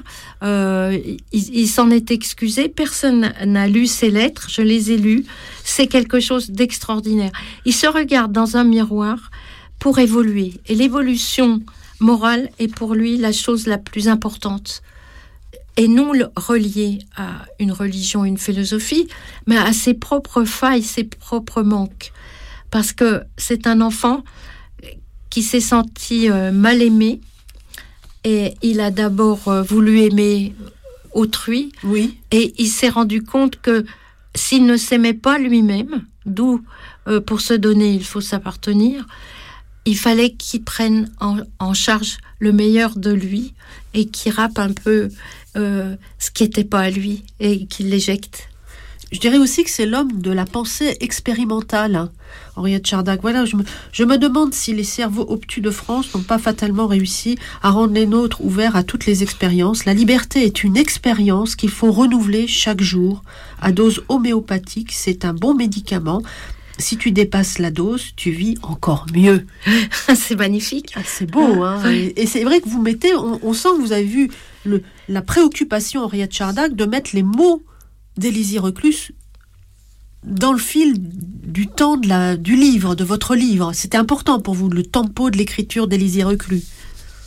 il s'en est excusé. Personne n'a lu ses lettres, je les ai lues. C'est quelque chose d'extraordinaire. Il se regarde dans un miroir pour évoluer. Et l'évolution morale est pour lui la chose la plus importante. Et non reliée à une religion, une philosophie, mais à ses propres failles, ses propres manques. Parce que c'est un enfant qui s'est senti mal aimé, et il a d'abord voulu aimer autrui, oui. Et il s'est rendu compte que s'il ne s'aimait pas lui-même, d'où pour se donner il faut s'appartenir, il fallait qu'il prenne en charge le meilleur de lui et qu'il rappe un peu ce qui n'était pas à lui et qu'il l'éjecte. Je dirais aussi que c'est l'homme de la pensée expérimentale, hein, Henriette Chardac. Voilà, je me demande si les cerveaux obtus de France n'ont pas fatalement réussi à rendre les nôtres ouverts à toutes les expériences. La liberté est une expérience qu'il faut renouveler chaque jour. À dose homéopathique, c'est un bon médicament. Si tu dépasses la dose, tu vis encore mieux. C'est magnifique. Ah, c'est beau, hein. Et c'est vrai que vous mettez, on sent que vous avez vu la préoccupation, Henriette Chardac, de mettre les mots d'Élisée Reclus dans le fil du temps du livre, de votre livre. C'était important pour vous, le tempo de l'écriture d'Élisée Reclus. Pourquoi ?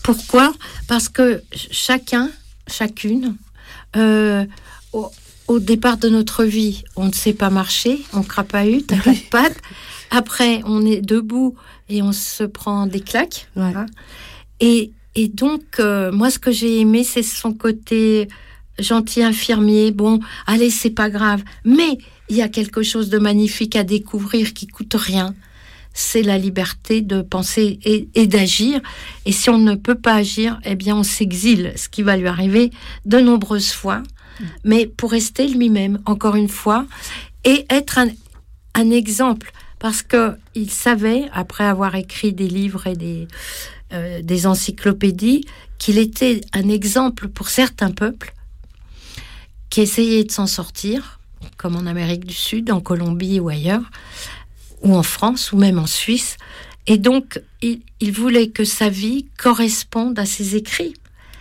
Parce que chacune, au départ de notre vie, on ne sait pas marcher, on crapahute à quatre pattes. Après, on est debout et on se prend des claques. Ouais. Hein. Et donc, moi, ce que j'ai aimé, c'est son côté gentil infirmier. Bon, allez, c'est pas grave. Mais il y a quelque chose de magnifique à découvrir qui coûte rien. C'est la liberté de penser et d'agir. Et si on ne peut pas agir, eh bien, on s'exile, ce qui va lui arriver de nombreuses fois. Mais pour rester lui-même, encore une fois, et être un exemple. Parce qu'il savait, après avoir écrit des livres et des encyclopédies, qu'il était un exemple pour certains peuples qui essayaient de s'en sortir, comme en Amérique du Sud, en Colombie ou ailleurs, ou en France, ou même en Suisse. Et donc, il voulait que sa vie corresponde à ses écrits.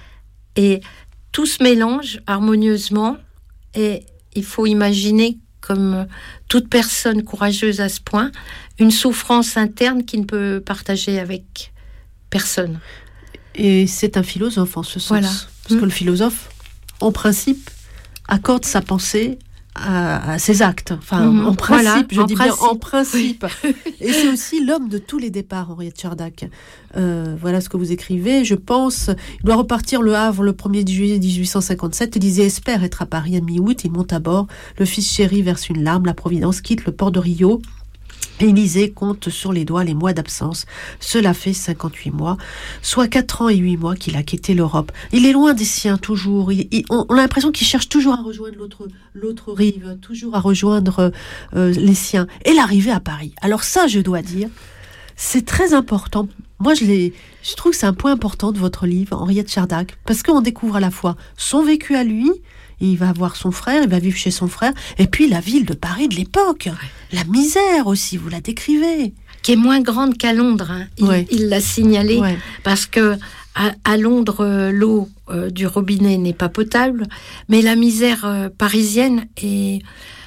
Et tout se mélange harmonieusement, et il faut imaginer, comme toute personne courageuse à ce point, une souffrance interne qu'il ne peut partager avec personne. Et c'est un philosophe en ce sens. Voilà. Parce que le philosophe, en principe, accorde sa pensée à ses actes. Enfin, en principe, voilà, en principe. Et c'est aussi l'homme de tous les départs, Henriette Chardac. Voilà ce que vous écrivez. Je pense, il doit repartir le Havre le 1er juillet 1857. Élisée espère être à Paris à mi-août. Il monte à bord. Le fils chéri verse une larme. La Providence quitte le port de Rio. Élisée compte sur les doigts les mois d'absence. Cela fait 58 mois, soit 4 ans et 8 mois qu'il a quitté l'Europe. Il est loin des siens, toujours. On a l'impression qu'il cherche toujours à rejoindre l'autre rive, toujours à rejoindre les siens. Et l'arrivée à Paris. Alors ça, je dois dire, c'est très important. Moi, je trouve que c'est un point important de votre livre, Henriette Chardac, parce qu'on découvre à la fois son vécu à lui. Il va voir son frère, il va vivre chez son frère, et puis la ville de Paris de l'époque, la misère aussi, vous la décrivez. Qui est moins grande qu'à Londres, hein. Il l'a signalé, parce que à Londres, l'eau du robinet n'est pas potable, mais la misère parisienne est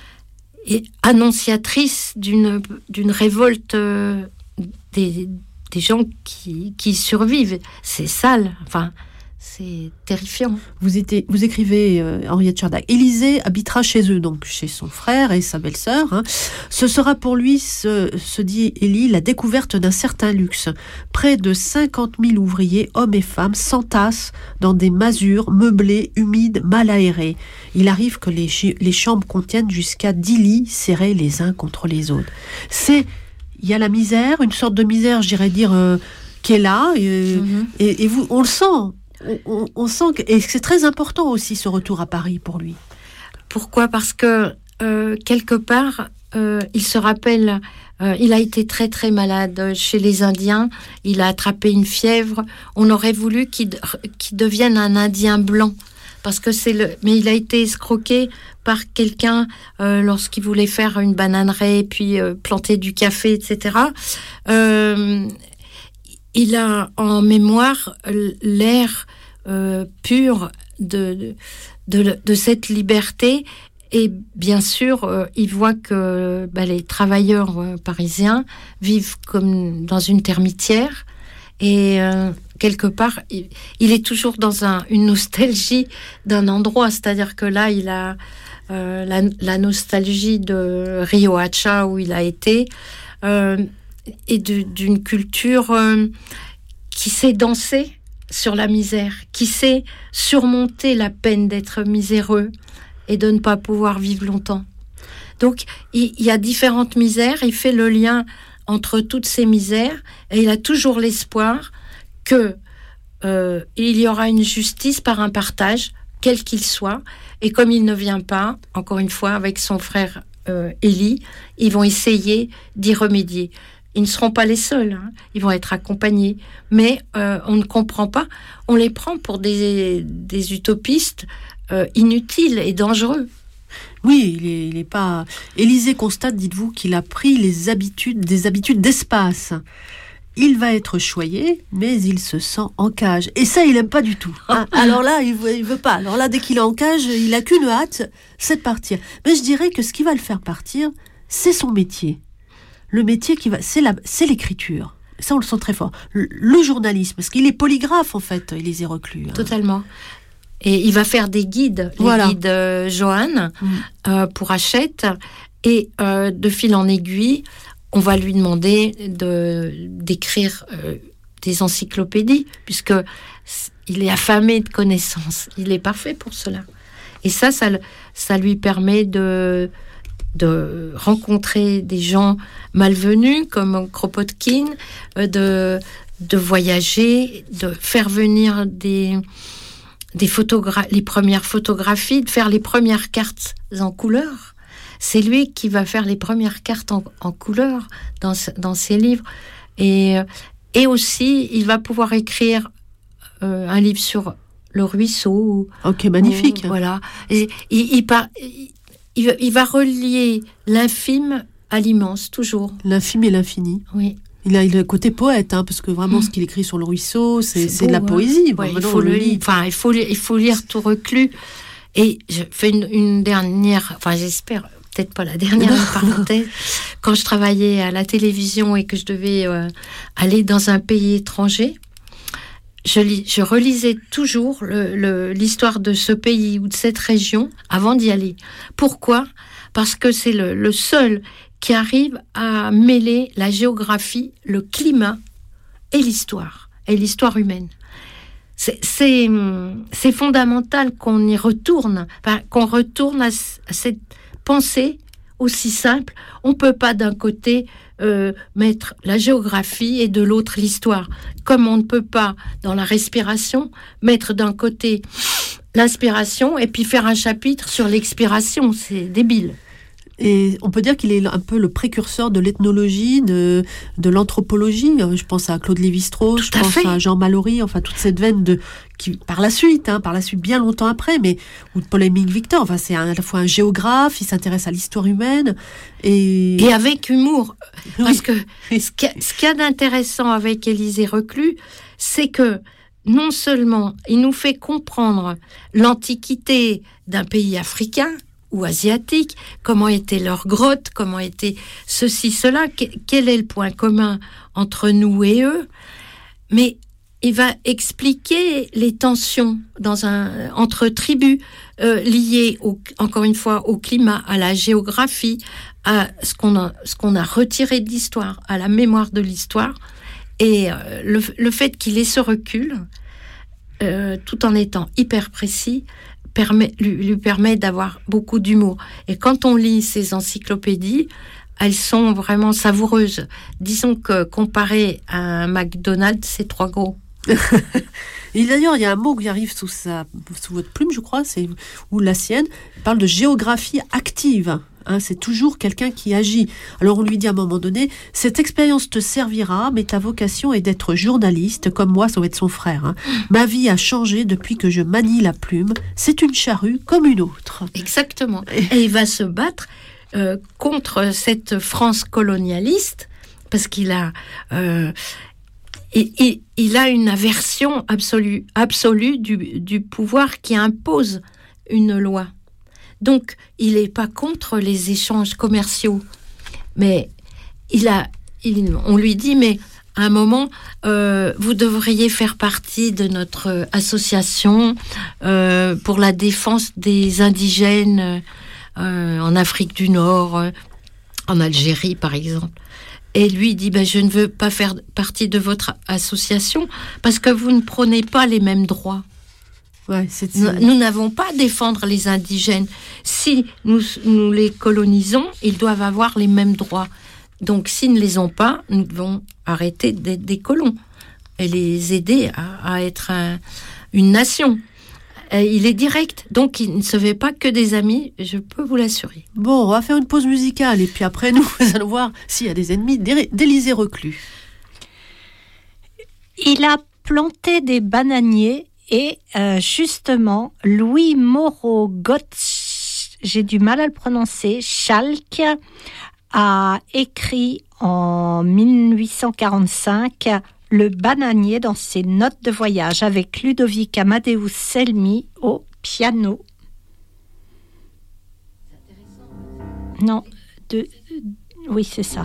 annonciatrice d'une révolte des gens qui survivent. C'est sale, enfin, C'est terrifiant. Vous écrivez, Henriette Chardac, Élisée habitera chez eux, donc chez son frère et sa belle-sœur. Hein. Ce sera pour lui, se dit Élie, la découverte d'un certain luxe. Près de 50 000 ouvriers, hommes et femmes, s'entassent dans des masures meublées, humides, mal aérées. Il arrive que les chambres contiennent jusqu'à 10 lits serrés les uns contre les autres. Il y a la misère, une sorte de misère, je dirais dire, qui est là, et vous, on le sent. On sent que, et c'est très important aussi ce retour à Paris pour lui. Pourquoi ? Parce que quelque part, il se rappelle, il a été très très malade chez les Indiens. Il a attrapé une fièvre. On aurait voulu qu'il devienne un Indien blanc, parce que mais il a été escroqué par quelqu'un lorsqu'il voulait faire une bananeraie, puis planter du café, etc. Il a en mémoire l'air pur de cette liberté, et bien sûr il voit que les travailleurs parisiens vivent comme dans une termitière, et quelque part il est toujours dans une nostalgie d'un endroit, c'est-à-dire que là il a la nostalgie de Riohacha où il a été, et d'une culture qui sait danser sur la misère, qui sait surmonter la peine d'être miséreux et de ne pas pouvoir vivre longtemps. Donc, il y a différentes misères, il fait le lien entre toutes ces misères, et il a toujours l'espoir que il y aura une justice par un partage, quel qu'il soit, et comme il ne vient pas, encore une fois, avec son frère Élie, ils vont essayer d'y remédier. Ils ne seront pas les seuls, hein. Ils vont être accompagnés. Mais on ne comprend pas. On les prend pour des utopistes inutiles et dangereux. Oui, il est pas... Élisée constate, dites-vous, qu'il a pris des habitudes d'espace. Il va être choyé, mais il se sent en cage. Et ça, il n'aime pas du tout. Hein. Alors là, il veut pas. Alors là, dès qu'il est en cage, il n'a qu'une hâte, c'est de partir. Mais je dirais que ce qui va le faire partir, c'est son métier. Le métier c'est l'écriture. Ça, on le sent très fort. Le journalisme, parce qu'il est polygraphe, en fait, Élisée Reclus. Hein. Totalement. Et il va faire des guides, les guides Johan, pour Hachette. Et de fil en aiguille, on va lui demander d'écrire des encyclopédies, puisque il est affamé de connaissances. Il est parfait pour cela. Et ça lui permet de rencontrer des gens malvenus comme Kropotkin, de voyager, de faire venir les premières photographies, de faire les premières cartes en couleur. C'est lui qui va faire les premières cartes en couleur dans ses livres. Et aussi, il va pouvoir écrire un livre sur le ruisseau. Ok, magnifique. Voilà. Et il va relier l'infime à l'immense, toujours. L'infime et l'infini. Oui. Il a le côté poète, hein, parce que vraiment, ce qu'il écrit sur le ruisseau, c'est beau, de la poésie. Ouais, il faut lire tout Reclus. Et je fais une dernière, j'espère, peut-être pas la dernière parenthèse. Quand je travaillais à la télévision et que je devais aller dans un pays étranger, je relisais toujours l'histoire de ce pays ou de cette région avant d'y aller. Pourquoi ? Parce que c'est le seul qui arrive à mêler la géographie, le climat et l'histoire humaine. C'est fondamental qu'on y retourne, qu'on retourne à cette pensée aussi simple. On ne peut pas d'un côté mettre la géographie et de l'autre l'histoire. Comme on ne peut pas, dans la respiration, mettre d'un côté l'inspiration et puis faire un chapitre sur l'expiration. C'est débile. Et on peut dire qu'il est un peu le précurseur de l'ethnologie, de l'anthropologie. Je pense à Claude Lévi-Strauss, je pense à Jean Mallory, enfin toute cette veine qui par la suite, bien longtemps après, ou de Paul-Émile Victor. Enfin, c'est à la fois un géographe, il s'intéresse à l'histoire humaine et avec humour. Parce que ce qu'il y a d'intéressant avec Élisée Reclus, c'est que non seulement il nous fait comprendre l'antiquité d'un pays africain ou asiatiques, comment étaient leurs grottes, comment était ceci, cela, quel est le point commun entre nous et eux. Mais il va expliquer les tensions entre tribus liées, encore une fois, au climat, à la géographie, à ce qu'on a retiré de l'histoire, à la mémoire de l'histoire. Et le fait qu'il ait ce recul, tout en étant hyper précis, lui permet d'avoir beaucoup d'humour. Et quand on lit ces encyclopédies, elles sont vraiment savoureuses. Disons que comparé à un McDonald's, c'est 3 gros. Et d'ailleurs, il y a un mot qui arrive sous votre plume, je crois, ou la sienne, il parle de géographie active. C'est toujours quelqu'un qui agit. Alors on lui dit à un moment donné, cette expérience te servira, mais ta vocation est d'être journaliste, comme moi, ça va être son frère. Ma vie a changé depuis que je manie la plume. C'est une charrue comme une autre. Exactement. Et il va se battre contre cette France colonialiste, parce qu'il a... il a une aversion absolue du pouvoir qui impose une loi. Donc, il n'est pas contre les échanges commerciaux. Mais on lui dit, mais à un moment, vous devriez faire partie de notre association pour la défense des indigènes en Afrique du Nord, en Algérie, par exemple. Et lui dit, je ne veux pas faire partie de votre association parce que vous ne prenez pas les mêmes droits. Ouais, nous n'avons pas à défendre les indigènes. Si nous les colonisons, ils doivent avoir les mêmes droits. Donc, s'ils ne les ont pas, nous devons arrêter d'être des colons et les aider à être une nation. Et il est direct, donc il ne se fait pas que des amis, je peux vous l'assurer. Bon, on va faire une pause musicale et puis après, nous allons voir s'il y a des ennemis d'Élisée Reclus. Il a planté des bananiers. Et justement, Louis Moreau Gottsch, j'ai du mal à le prononcer, Schalk, a écrit en 1845 Le bananier dans ses notes de voyage avec Ludovic Amadeus Selmy au piano. Non, oui, c'est ça.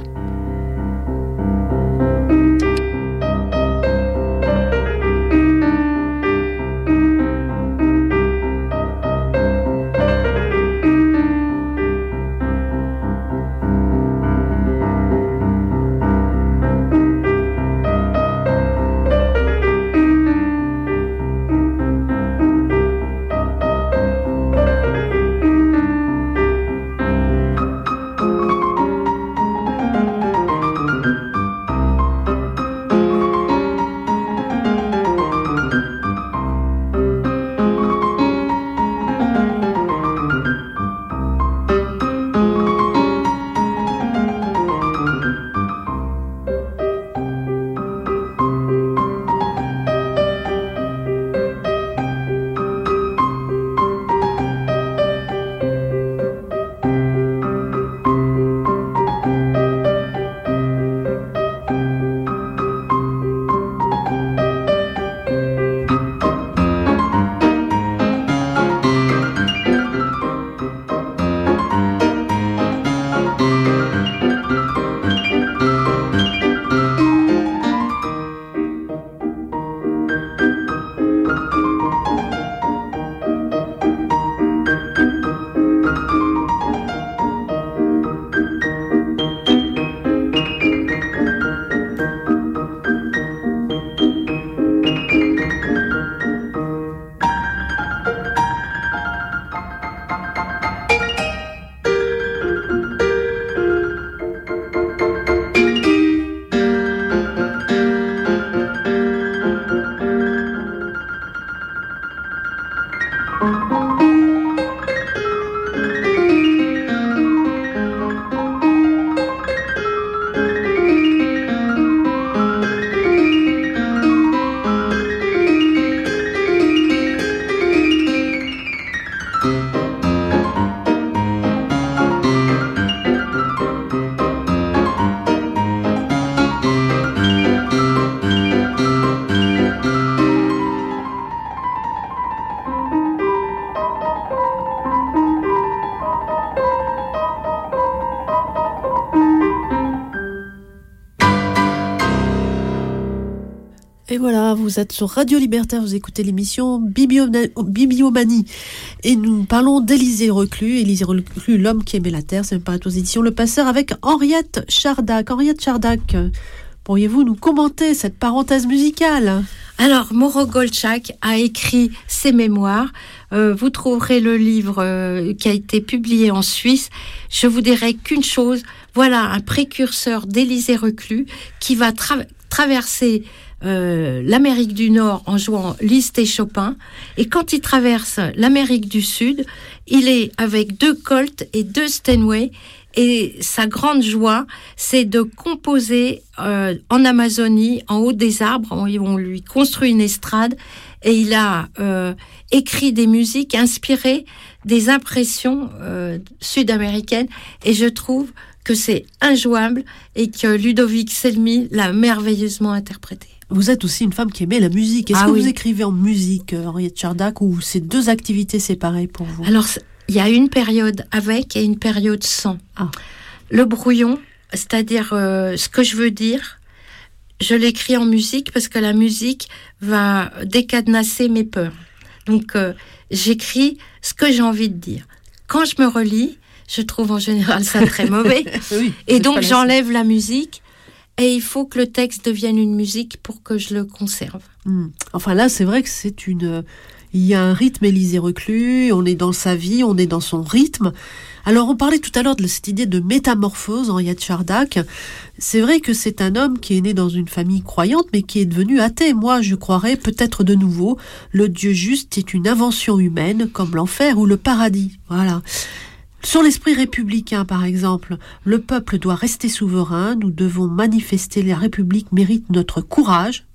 vous êtes sur Radio Libertaire, vous écoutez l'émission Bibliomanie. Et nous parlons d'Élisée Reclus. Élisée Reclus, l'homme qui aimait la terre, c'est paraît aux éditions Le Passeur avec Henriette Chardac. Henriette Chardac, pourriez-vous nous commenter cette parenthèse musicale ? Alors, Mauro Golczak a écrit ses mémoires. Vous trouverez le livre qui a été publié en Suisse. Je vous dirai qu'une chose, voilà un précurseur d'Élisée Reclus qui va traverser l'Amérique du Nord en jouant Liszt et Chopin. Et quand il traverse l'Amérique du Sud, il est avec 2 Colt et 2 Steinway. Et sa grande joie, c'est de composer en Amazonie, en haut des arbres. On lui construit une estrade et il a écrit des musiques inspirées des impressions sud-américaines. Et je trouve que c'est injouable et que Ludovic Selmy l'a merveilleusement interprété. Vous êtes aussi une femme qui aimait la musique. Est-ce que vous écrivez en musique, Henriette Chardac, ou c'est 2 activités séparées pour vous ? Alors, il y a une période avec et une période sans. Le brouillon, c'est-à-dire ce que je veux dire, je l'écris en musique parce que la musique va décadenasser mes peurs. Donc, j'écris ce que j'ai envie de dire. Quand je me relis, je trouve en général ça très mauvais. Oui, et donc, j'enlève la musique et il faut que le texte devienne une musique pour que je le conserve. Enfin là, c'est vrai que c'est une... Il y a un rythme Élisée Reclus, on est dans sa vie, on est dans son rythme. Alors on parlait tout à l'heure de cette idée de métamorphose, Henriette Chardac. C'est vrai que c'est un homme qui est né dans une famille croyante, mais qui est devenu athée. Moi, je croirais peut-être de nouveau, le Dieu juste est une invention humaine, comme l'enfer ou le paradis. Voilà. Sur l'esprit républicain, par exemple, le peuple doit rester souverain, nous devons manifester, la République mérite notre courage.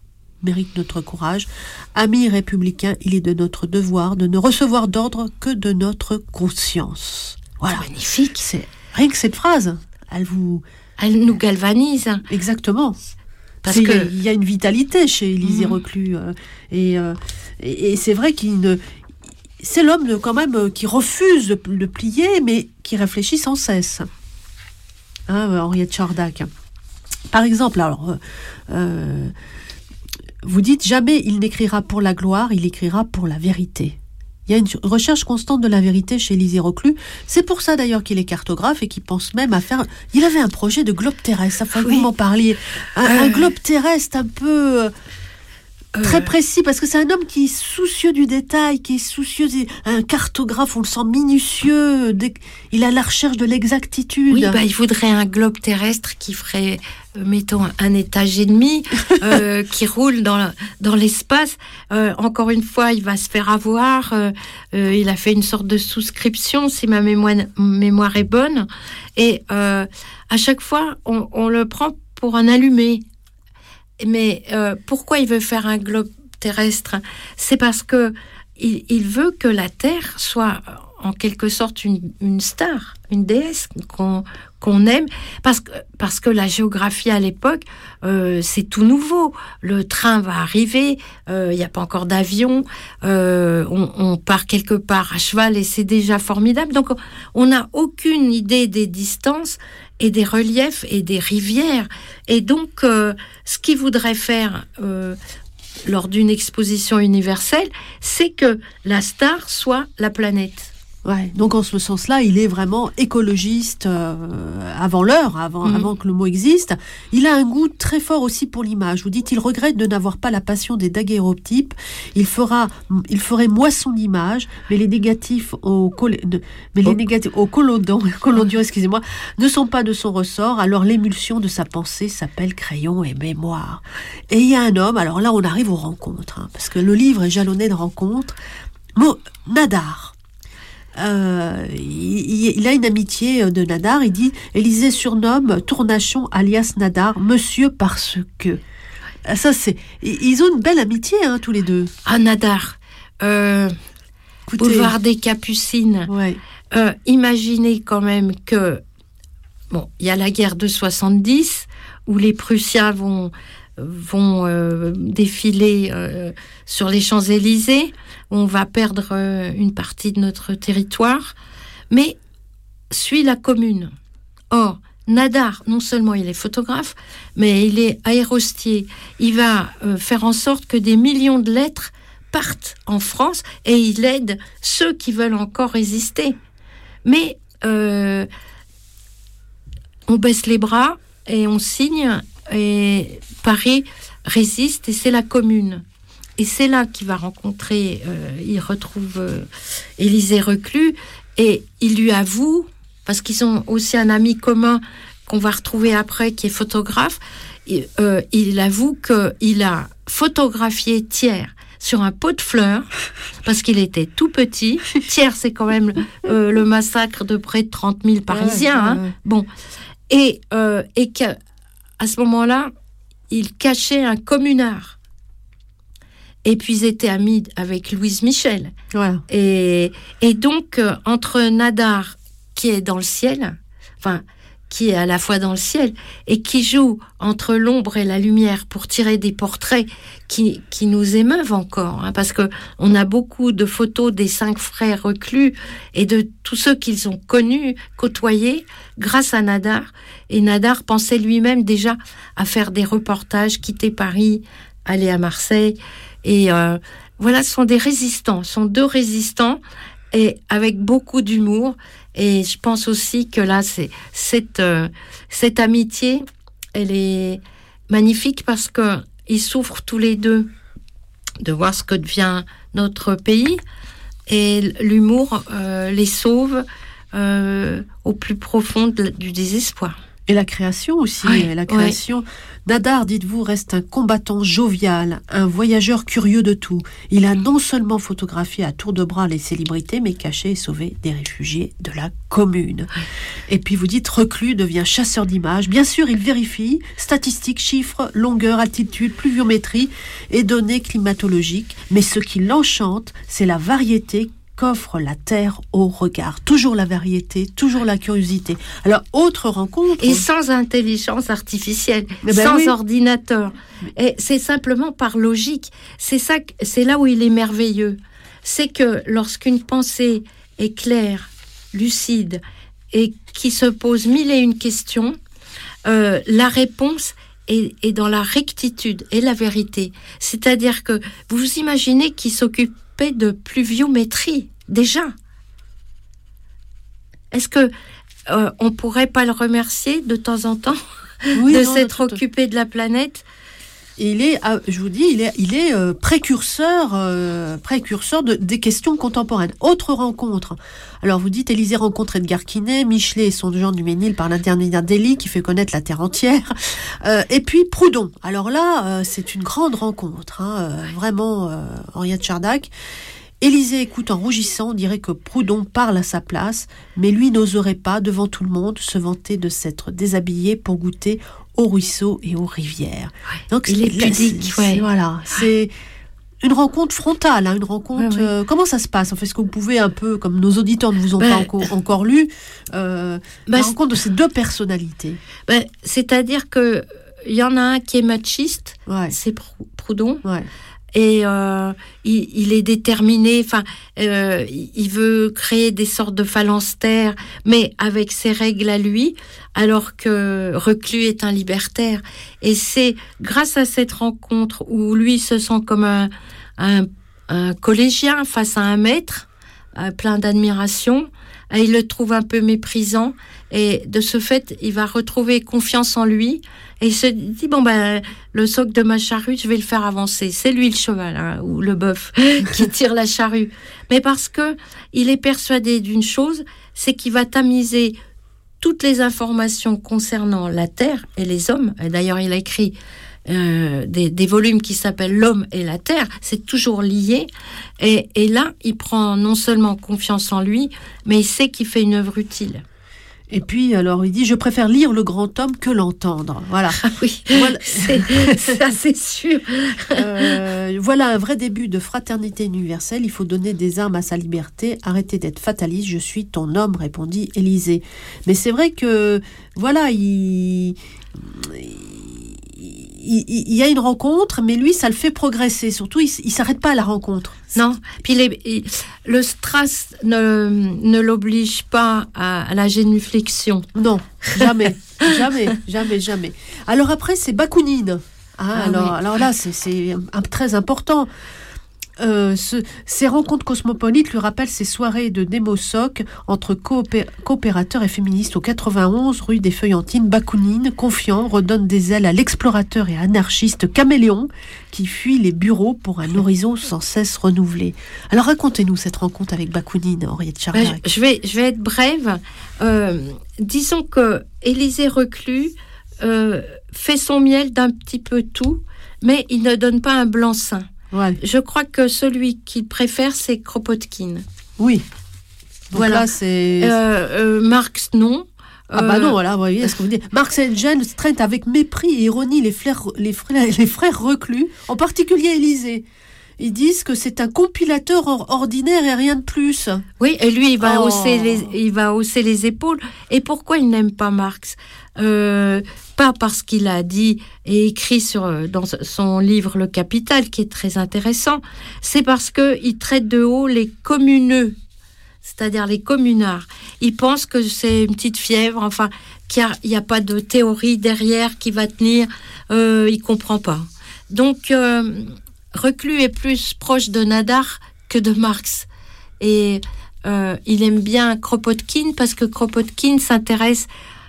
Amis républicains, il est de notre devoir de ne recevoir d'ordre que de notre conscience. Voilà. C'est magnifique. C'est rien que cette phrase, elle nous galvanise. Exactement. Parce que il y a une vitalité chez Élisée Reclus et c'est vrai c'est l'homme quand même qui refuse de plier, mais qui réfléchit sans cesse. Henriette Chardac. Par exemple, alors. Vous dites jamais il n'écrira pour la gloire, il écrira pour la vérité. Il y a une recherche constante de la vérité chez Élisée Reclus. C'est pour ça d'ailleurs qu'il est cartographe et qu'il pense même à faire... Il avait un projet de globe terrestre, enfin vous m'en parliez. Un globe terrestre un peu... très précis, parce que c'est un homme qui est soucieux du détail, qui est soucieux... Un cartographe, on le sent minutieux, il a la recherche de l'exactitude. Oui, il voudrait un globe terrestre qui ferait, mettons, 1,5 étage, qui roule dans l'espace. Encore une fois, il va se faire avoir. Il a fait une sorte de souscription, si ma mémoire est bonne. Et à chaque fois, on le prend pour un allumé. Mais pourquoi il veut faire un globe terrestre ? C'est parce que il veut que la Terre soit en quelque sorte une star, une déesse qu'on aime, parce que la géographie à l'époque, c'est tout nouveau. Le train va arriver, il n'y a pas encore d'avion, on part quelque part à cheval et c'est déjà formidable. Donc on n'a aucune idée des distances et des reliefs et des rivières. Et donc, ce qu'il voudrait faire lors d'une exposition universelle, c'est que la star soit la planète. Ouais, donc en ce sens-là, il est vraiment écologiste avant l'heure, avant que le mot existe. Il a un goût très fort aussi pour l'image. Vous dites, il regrette de n'avoir pas la passion des daguerréotypes. Il ferait moisson d'images, mais les négatifs collodions, excusez-moi, ne sont pas de son ressort. Alors l'émulsion de sa pensée s'appelle crayon et mémoire. Et il y a un homme. Alors là, on arrive aux rencontres, parce que le livre est jalonné de rencontres. Nadar. Il a une amitié de Nadar. Il dit, Élisée surnomme Tournachon alias Nadar Monsieur parce que. Ça c'est. Ils ont une belle amitié, tous les deux. Nadar. Boulevard des Capucines. Ouais. Imaginez quand même que il y a la guerre de 70 où les Prussiens vont défiler sur les Champs-Élysées. On va perdre une partie de notre territoire, mais suit la Commune. Or, Nadar, non seulement il est photographe, mais il est aérostier. Il va faire en sorte que des millions de lettres partent en France et il aide ceux qui veulent encore résister. Mais on baisse les bras et on signe et Paris résiste et c'est la Commune. Et c'est là qu'il va rencontrer, il retrouve Élisée Reclus et il lui avoue, parce qu'ils ont aussi un ami commun qu'on va retrouver après qui est photographe, il avoue qu'il a photographié Thiers sur un pot de fleurs parce qu'il était tout petit. Thiers, c'est quand même le massacre de près de 30 000 Parisiens. Ouais. Bon. Et qu'à ce moment-là, il cachait un communard. Et puis ils étaient amis avec Louise Michel. Ouais. Et donc, entre Nadar, qui est dans le ciel, enfin, qui est à la fois dans le ciel, et qui joue entre l'ombre et la lumière pour tirer des portraits qui nous émeuvent encore, hein, parce que on a beaucoup de photos des 5 frères Reclus et de tous ceux qu'ils ont connus, côtoyés, grâce à Nadar. Et Nadar pensait lui-même déjà à faire des reportages, quitter Paris, aller à Marseille. Et voilà, ce sont des résistants, ce sont 2 résistants, et avec beaucoup d'humour. Et je pense aussi que là, cette amitié, elle est magnifique parce qu'ils souffrent tous les deux de voir ce que devient notre pays. Et l'humour les sauve au plus profond du désespoir. Et la création aussi, la création. Oui. Nadar, dites-vous, reste un combattant jovial, un voyageur curieux de tout. Il a non seulement photographié à tour de bras les célébrités, mais caché et sauvé des réfugiés de la Commune. Et puis vous dites, Reclus devient chasseur d'images. Bien sûr, il vérifie statistiques, chiffres, longueur, altitude, pluviométrie et données climatologiques. Mais ce qui l'enchante, c'est la variété qu'offre la Terre au regard. Toujours la variété, toujours la curiosité. Alors, autre rencontre... Et sans intelligence artificielle, sans ordinateur. Et c'est simplement par logique. C'est là où il est merveilleux. C'est que lorsqu'une pensée est claire, lucide, et qui se pose 1001 questions, la réponse est dans la rectitude et la vérité. C'est-à-dire que vous imaginez qu'il s'occupe de pluviométrie, déjà. Est-ce que on pourrait pas le remercier de temps en temps s'être occupé de la planète? Il est, je vous dis, il est précurseur des questions contemporaines. Autre rencontre. Alors vous dites, Élisée rencontre Edgar Quinet, Michelet et son Jean du Ménil par l'intermédiaire d'Élie qui fait connaître la terre entière. Et puis Proudhon. Alors là, c'est une grande rencontre, vraiment, Henriette Chardac. Élisée écoute en rougissant, dirait que Proudhon parle à sa place, mais lui n'oserait pas, devant tout le monde, se vanter de s'être déshabillé pour goûter aux ruisseaux et aux rivières. Donc il est pudique. Voilà, c'est une rencontre frontale, une rencontre. Comment ça se passe? En fait, est-ce que vous pouvez un peu, comme nos auditeurs ne vous ont pas encore lu, la rencontre de ces 2 personnalités? C'est-à-dire que il y en a un qui est machiste, c'est Proudhon. Ouais. Et il est déterminé, il veut créer des sortes de phalanstères, mais avec ses règles à lui, alors que Reclus est un libertaire. Et c'est grâce à cette rencontre où lui se sent comme un collégien face à un maître, plein d'admiration, et il le trouve un peu méprisant, et de ce fait, il va retrouver confiance en lui, et il se dit, le soc de ma charrue, je vais le faire avancer. C'est lui le cheval, ou le bœuf, qui tire la charrue. Mais parce que il est persuadé d'une chose, c'est qu'il va tamiser toutes les informations concernant la Terre et les hommes. Et d'ailleurs, il a écrit des volumes qui s'appellent L'homme et la Terre. C'est toujours lié. Et là, il prend non seulement confiance en lui, mais il sait qu'il fait une œuvre utile. Et puis, alors, il dit, je préfère lire le grand homme que l'entendre. Voilà. Ah oui, voilà. C'est sûr. Voilà un vrai début de fraternité universelle. Il faut donner des armes à sa liberté. Arrêtez d'être fataliste. Je suis ton homme, répondit Élisée. Mais c'est vrai que, voilà, il y a une rencontre, mais lui, ça le fait progresser. Surtout, il s'arrête pas à la rencontre. Non. Puis le stress ne l'oblige pas à la génuflexion. Non, jamais. Jamais. Alors après, c'est Bakounine. Alors là, c'est très important. Ces rencontres cosmopolites lui rappellent ces soirées de démosoc entre coopérateurs et féministes au 91 rue des Feuillantines. Bakounine, confiant, redonne des ailes à l'explorateur et anarchiste caméléon qui fuit les bureaux pour un horizon sans cesse renouvelé. Alors racontez-nous cette rencontre avec Bakounine, Henriette Chardac. Je vais être brève. Disons que Élisée Reclus fait son miel d'un petit peu tout, mais il ne donne pas un blanc-seing. Ouais. Je crois que celui qu'il préfère, c'est Kropotkin. Oui. Donc voilà. Là, c'est... Marx, non. Non, voilà, vous voyez ce que vous dites. Marx et Engels traitent avec mépris et ironie les frères Reclus, en particulier Élisée. Ils disent que c'est un compilateur ordinaire et rien de plus. Oui, et lui, il va hausser les épaules. Et pourquoi il n'aime pas Marx ? Pas parce qu'il a dit et écrit dans son livre Le Capital, qui est très intéressant, c'est parce qu'il traite de haut les communeux, c'est-à-dire les communards. Il pense que c'est une petite fièvre, enfin, qu'il n'y a pas de théorie derrière qui va tenir, il ne comprend pas. Donc, Reclus est plus proche de Nadar que de Marx. Et il aime bien Kropotkin parce que Kropotkin s'intéresse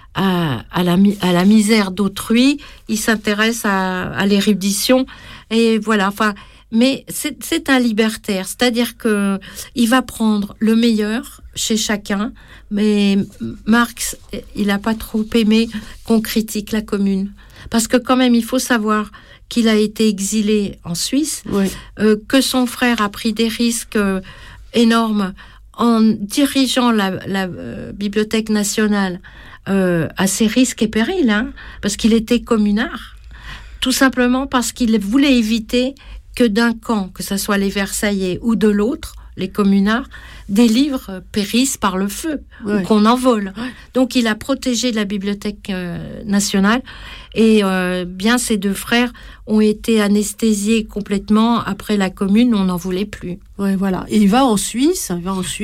à la misère d'autrui, il s'intéresse à l'érudition, et voilà. Enfin, mais c'est un libertaire, c'est-à-dire que il va prendre le meilleur chez chacun. Mais Marx, il n'a pas trop aimé qu'on critique la Commune, parce que quand même, il faut savoir qu'il a été exilé en Suisse, oui. Que son frère a pris des risques énormes en dirigeant la Bibliothèque nationale à ses risques et périls, parce qu'il était communard, tout simplement parce qu'il voulait éviter que d'un camp, que ce soit les Versaillais ou de l'autre, les communards, des livres périssent par le feu, ou qu'on en vole. Donc il a protégé la Bibliothèque nationale, et bien ces deux frères ont été anesthésiés complètement après la Commune, on n'en voulait plus. Ouais, voilà. Et il va en Suisse,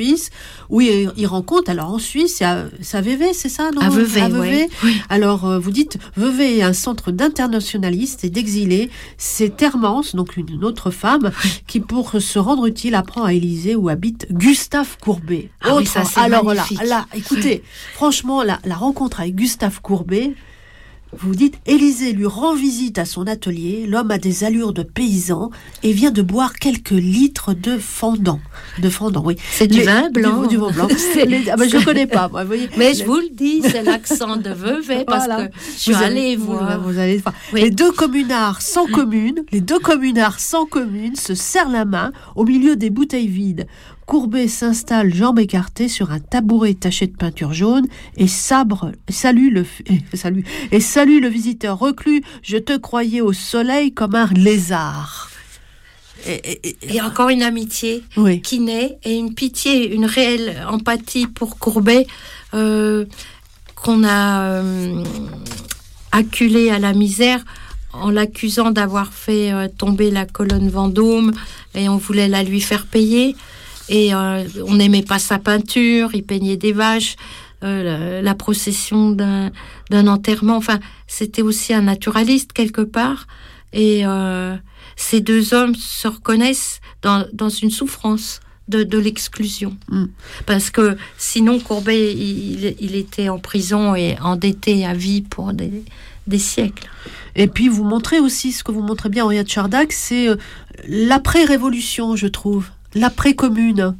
où il rencontre, alors en Suisse, c'est à Vevey, c'est ça, non ? À Vevey, ouais. Oui. Alors, vous dites, Vevey est un centre d'internationalistes et d'exilés. C'est Hermance, donc une autre femme, qui, pour se rendre utile, apprend à Élysée où habite Gustave Courbet. Oui, ça, c'est alors magnifique. Là, écoutez, franchement, la rencontre avec Gustave Courbet, vous dites, Élysée lui rend visite à son atelier, l'homme a des allures de paysan et vient de boire quelques litres de fendant. Oui. C'est du vin blanc. Du vin blanc. Je ne connais pas, moi, vous voyez. Mais je vous le dis, c'est l'accent de Vevey, parce que je suis allée voir. Vous allez voir. Oui. Les deux communards sans commune se serrent la main au milieu des bouteilles vides. Courbet s'installe, jambes écartées, sur un tabouret taché de peinture jaune et salue le visiteur Reclus. Je te croyais au soleil comme un lézard. Et encore une amitié qui naît, et une pitié, une réelle empathie pour Courbet qu'on a acculé à la misère en l'accusant d'avoir fait tomber la colonne Vendôme, et on voulait la lui faire payer. Et on n'aimait pas sa peinture, il peignait des vaches, la procession d'un enterrement. Enfin, c'était aussi un naturaliste quelque part. Et ces deux hommes se reconnaissent dans une souffrance de l'exclusion. Parce que sinon, Courbet, il était en prison et endetté à vie pour des siècles. Et puis, vous montrez aussi, ce que vous montrez bien, Henriette Chardac, c'est l'après-révolution, je trouve. L'après-commune.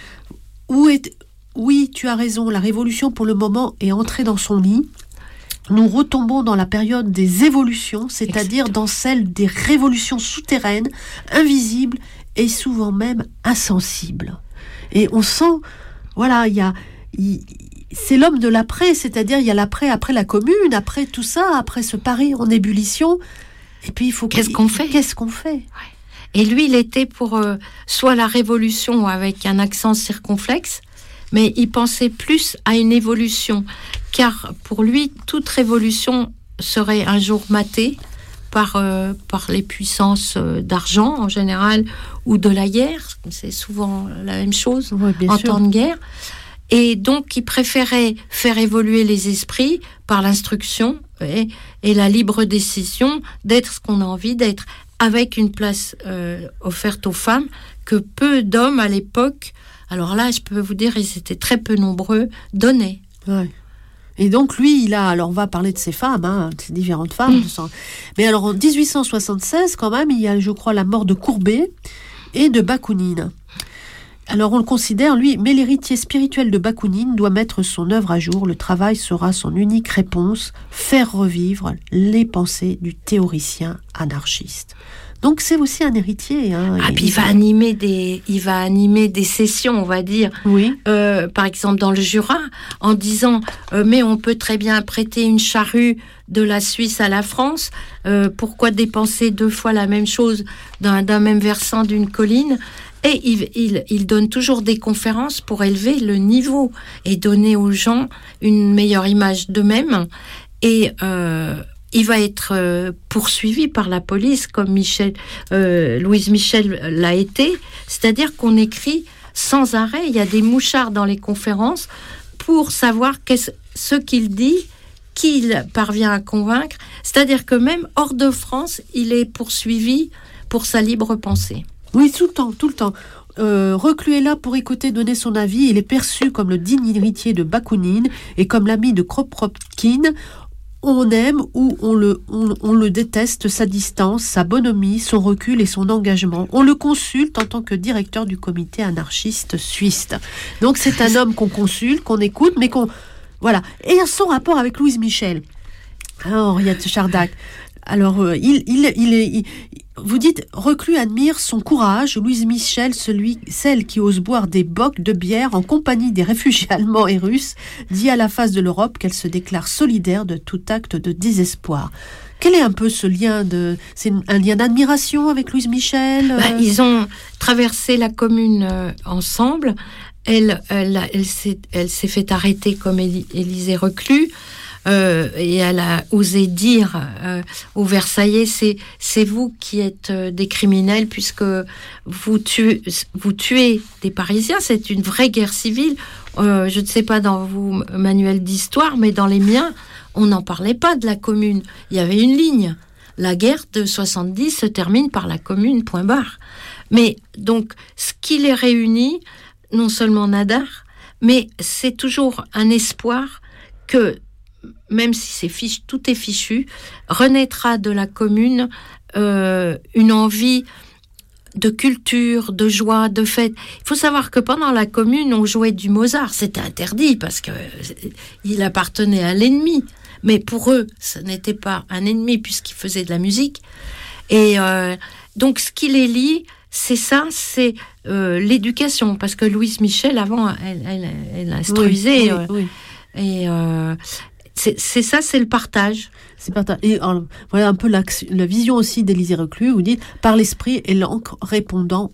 Oui, tu as raison, la révolution pour le moment est entrée dans son lit. Nous retombons dans la période des évolutions, c'est-à-dire dans celle des révolutions souterraines, invisibles et souvent même insensibles. Et on sent, voilà, c'est l'homme de l'après, c'est-à-dire il y a l'après, après la commune, après tout ça, après ce Paris en ébullition. Et puis il faut... Qu'est-ce qu'on fait ? Et lui, il était pour soit la révolution avec un accent circonflexe, mais il pensait plus à une évolution, car pour lui, toute révolution serait un jour matée par les puissances d'argent en général, ou de la guerre, c'est souvent la même chose en temps de guerre. Et donc, il préférait faire évoluer les esprits par l'instruction et la libre décision d'être ce qu'on a envie d'être, avec une place offerte aux femmes que peu d'hommes à l'époque, alors là, je peux vous dire, ils étaient très peu nombreux, donnaient. Ouais. Et donc, lui, alors on va parler de ces femmes, ces différentes femmes. Mais alors, en 1876, quand même, il y a, je crois, la mort de Courbet et de Bakounine. Alors, on le considère, lui, mais l'héritier spirituel de Bakounine doit mettre son œuvre à jour. Le travail sera son unique réponse, faire revivre les pensées du théoricien anarchiste. Donc, c'est aussi un héritier. Puis il va animer des sessions, on va dire. Oui. Par exemple, dans le Jura, en disant mais on peut très bien prêter une charrue de la Suisse à la France. Pourquoi dépenser 2 fois la même chose d'un même versant d'une colline? Et il donne toujours des conférences pour élever le niveau et donner aux gens une meilleure image d'eux-mêmes. Et il va être poursuivi par la police comme Louise Michel l'a été. C'est-à-dire qu'on écrit sans arrêt. Il y a des mouchards dans les conférences pour savoir ce qu'il dit, qui il parvient à convaincre. C'est-à-dire que même hors de France, il est poursuivi pour sa libre pensée. Oui, tout le temps. Reclus est là pour écouter, donner son avis. Il est perçu comme le digne héritier de Bakounine et comme l'ami de Kropotkin. On aime ou on le déteste, sa distance, sa bonhomie, son recul et son engagement. On le consulte en tant que directeur du comité anarchiste suisse. Donc c'est un homme qu'on consulte, qu'on écoute, mais qu'on... Voilà. Et son rapport avec Louise Michel. Henriette Chardac. Alors, vous dites, Reclus admire son courage. Louise Michel, celle qui ose boire des bocs de bière en compagnie des réfugiés allemands et russes, dit à la face de l'Europe qu'elle se déclare solidaire de tout acte de désespoir. Quel est un peu ce lien c'est un lien d'admiration avec Louise Michel? Ils ont traversé la commune ensemble. Elle s'est fait arrêter comme Élisée Reclus. Et elle a osé dire aux Versaillais, c'est vous qui êtes des criminels puisque vous tuez des Parisiens. C'est une vraie guerre civile. Je ne sais pas dans vos manuels d'histoire, mais dans les miens, on n'en parlait pas de la commune. Il y avait une ligne. La guerre de 70 se termine par la commune, point barre. Mais donc, ce qui les réunit, non seulement Nadar, mais c'est toujours un espoir que même si tout est fichu, renaîtra de la commune une envie de culture, de joie, de fête. Il faut savoir que pendant la commune, on jouait du Mozart. C'était interdit parce qu'il appartenait à l'ennemi. Mais pour eux, ce n'était pas un ennemi puisqu'il faisait de la musique. Et donc, ce qui les lie, c'est l'éducation. Parce que Louise Michel, avant, elle instruisait. Oui. Et c'est ça, c'est le partage. C'est partage. Et voilà un peu la vision aussi d'Élisée Reclus. Vous dites, par l'esprit et l'encre répondons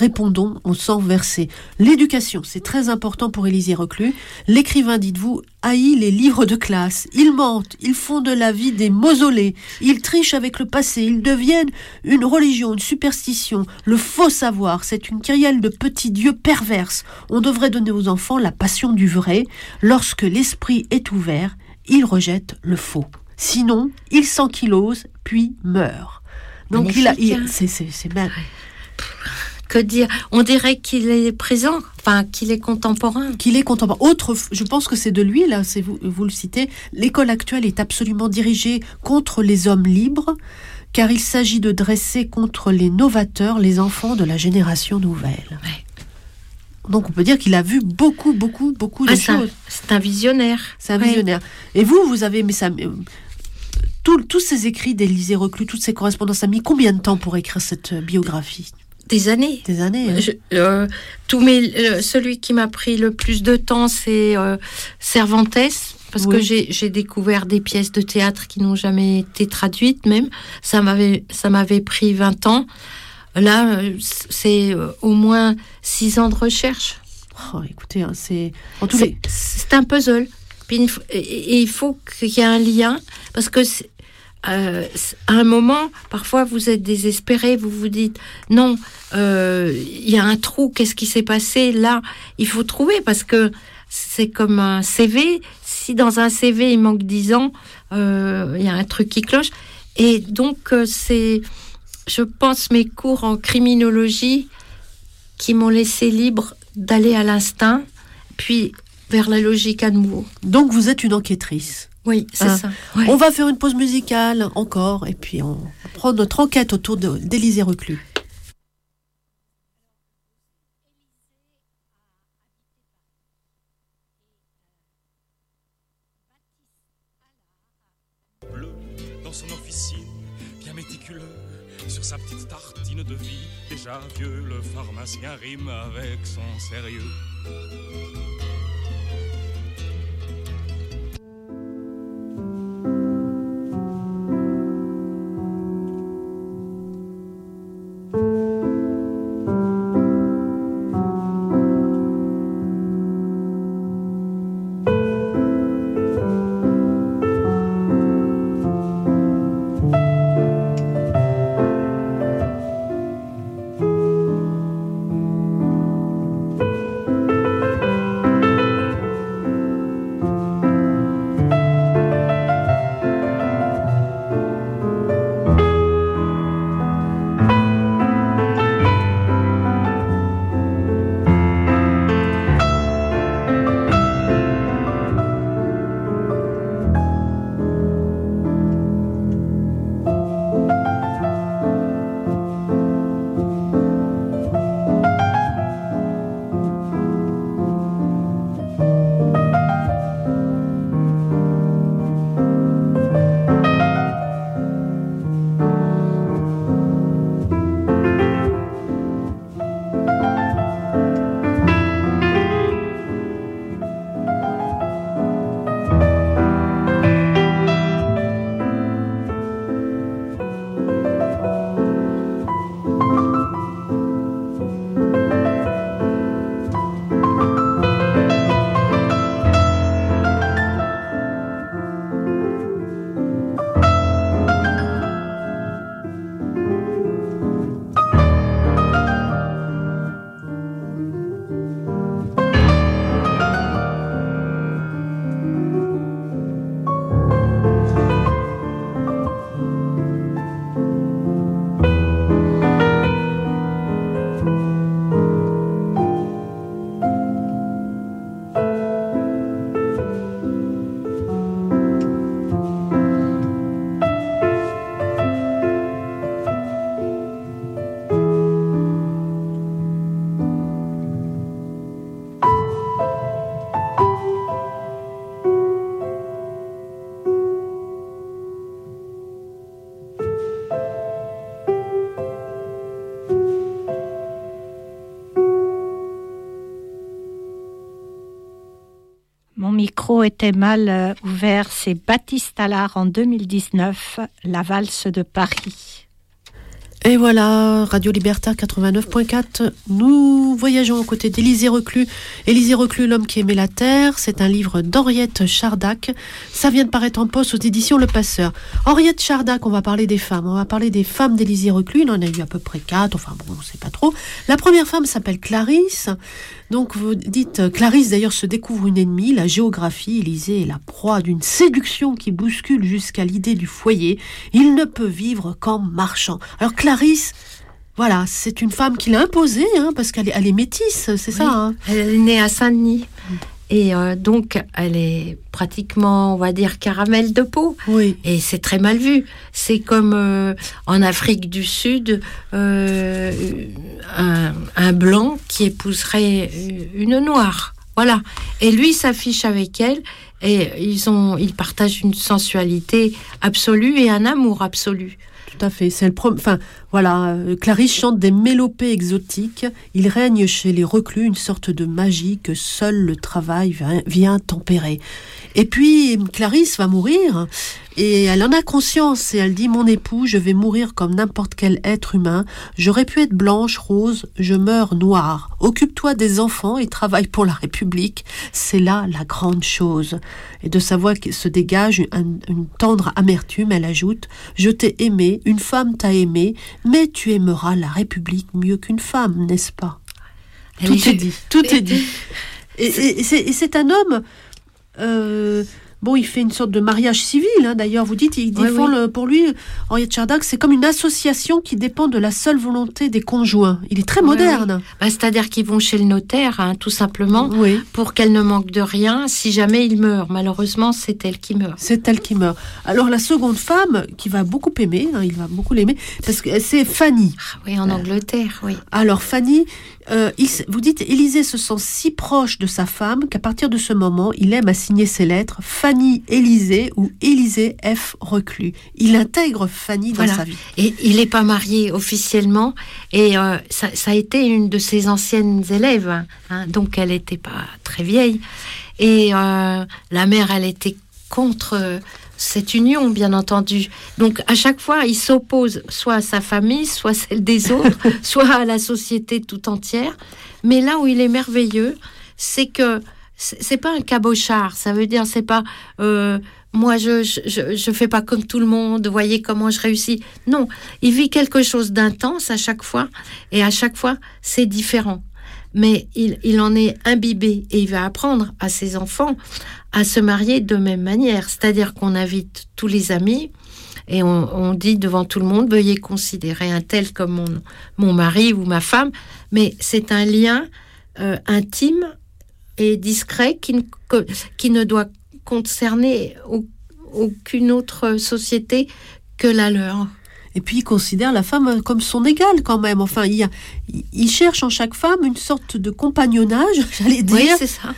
au sang versé. L'éducation, c'est très important pour Élisée Reclus. L'écrivain, dites-vous, haït les livres de classe. Ils mentent, ils font de la vie des mausolées. Ils trichent avec le passé. Ils deviennent une religion, une superstition. Le faux savoir, c'est une kyrielle de petits dieux perverses. On devrait donner aux enfants la passion du vrai. Lorsque l'esprit est ouvert, il rejette le faux. Sinon, il s'ankylose, puis meurt. Donc c'est bien. Que dire? On dirait qu'il est présent, enfin qu'il est contemporain. Je pense que c'est de lui, là, vous le citez. L'école actuelle est absolument dirigée contre les hommes libres, car il s'agit de dresser contre les novateurs les enfants de la génération nouvelle. Ouais. Donc on peut dire qu'il a vu beaucoup de choses. C'est un visionnaire. C'est un visionnaire. Et vous avez aimé ça. Tous ces écrits d'Élisée Reclus, toutes ces correspondances, ça a mis combien de temps pour écrire cette biographie? Des années. Hein. Celui qui m'a pris le plus de temps, c'est Cervantes, parce que j'ai découvert des pièces de théâtre qui n'ont jamais été traduites même. Ça m'avait pris 20 ans. Là, c'est au moins 6 ans de recherche. Écoutez, c'est un puzzle. Puis il faut qu'il y ait un lien, parce que à un moment, parfois vous êtes désespéré, vous vous dites non, il y a un trou, qu'est-ce qui s'est passé là? Il faut trouver, parce que c'est comme un CV. Si dans un CV, il manque 10 ans, il y a un truc qui cloche. Et donc, c'est, je pense, mes cours en criminologie qui m'ont laissé libre d'aller à l'instinct, puis vers la logique à nouveau. Donc, vous êtes une enquêtrice. Oui, c'est ça. Ouais. On va faire une pause musicale encore, et puis on prend notre enquête autour d'Élisée Reclus. Dans son officine, bien méticuleux, sur sa petite tartine de vie, déjà vieux, le pharmacien rime avec son sérieux. Mon micro était mal ouvert. C'est Baptiste Allard en 2019, La valse de Paris. Et voilà, Radio Libertaire 89.4, nous voyageons aux côtés d'Élisée Reclus. Élisée Reclus, l'homme qui aimait la terre, c'est un livre d'Henriette Chardac. Ça vient de paraître en poste aux éditions Le Passeur. Henriette Chardac, on va parler des femmes. On va parler des femmes d'Élisée Reclus. Il en a eu à peu près 4, enfin bon, on ne sait pas trop. La première femme s'appelle Clarisse. Donc vous dites, Clarisse d'ailleurs se découvre une ennemie, la géographie. Élisée est la proie d'une séduction qui bouscule jusqu'à l'idée du foyer. Il ne peut vivre qu'en marchant. Alors Clarisse, voilà, c'est une femme qui l'a imposée, parce qu'elle est métisse, c'est ça. Hein. Elle est née à Saint-Denis. Et donc, elle est pratiquement, on va dire, caramel de peau. Oui. Et c'est très mal vu. C'est comme en Afrique du Sud, un blanc qui épouserait une noire. Voilà. Et lui s'affiche avec elle. Et ils partagent une sensualité absolue et un amour absolu. Tout à fait. C'est Clarisse chante des mélopées exotiques. Il règne chez les reclus une sorte de magie que seul le travail vient tempérer. Et puis, Clarisse va mourir et elle en a conscience et elle dit « Mon époux, je vais mourir comme n'importe quel être humain. J'aurais pu être blanche, rose, je meurs noire. Occupe-toi des enfants et travaille pour la République. C'est là la grande chose. » Et de sa voix se dégage une tendre amertume, elle ajoute « Je t'ai aimé, une femme t'a aimé, mais tu aimeras la République mieux qu'une femme, n'est-ce pas ?» Tout est dit. Et c'est un homme... Bon, il fait une sorte de mariage civil, hein, d'ailleurs. Vous dites, il défend pour lui, Henriette Chardac, c'est comme une association qui dépend de la seule volonté des conjoints. Il est très moderne. Bah, c'est-à-dire qu'ils vont chez le notaire, hein, tout simplement, pour qu'elle ne manque de rien si jamais il meurt. Malheureusement, c'est elle qui meurt. C'est elle qui meurt. Alors, la seconde femme, qui va beaucoup aimer, hein, il va beaucoup l'aimer, parce que c'est Fanny. Ah, oui, en Angleterre, oui. Alors, Fanny... vous dites, Élisée se sent si proche de sa femme qu'à partir de ce moment, il aime assigner ses lettres Fanny Élisée ou Élisée F. Reclus. Il intègre Fanny dans sa vie. Et il n'est pas marié officiellement, et ça a été une de ses anciennes élèves, hein, donc elle n'était pas très vieille. Et la mère, elle était contre... cette union, bien entendu. Donc, à chaque fois, il s'oppose soit à sa famille, soit à celle des autres, soit à la société tout entière. Mais là où il est merveilleux, c'est que c'est pas un cabochard. Ça veut dire, c'est pas moi, je fais pas comme tout le monde. Voyez comment je réussis. Non, il vit quelque chose d'intense à chaque fois, et à chaque fois, c'est différent. Mais il en est imbibé et il va apprendre à ses enfants à se marier de même manière. C'est-à-dire qu'on invite tous les amis et on dit devant tout le monde, veuillez considérer un tel comme mon mari ou ma femme. Mais c'est un lien intime et discret qui ne doit concerner aucune autre société que la leur. Et puis il considère la femme comme son égale quand même. Enfin, il cherche en chaque femme une sorte de compagnonnage, j'allais dire. Oui, c'est ça.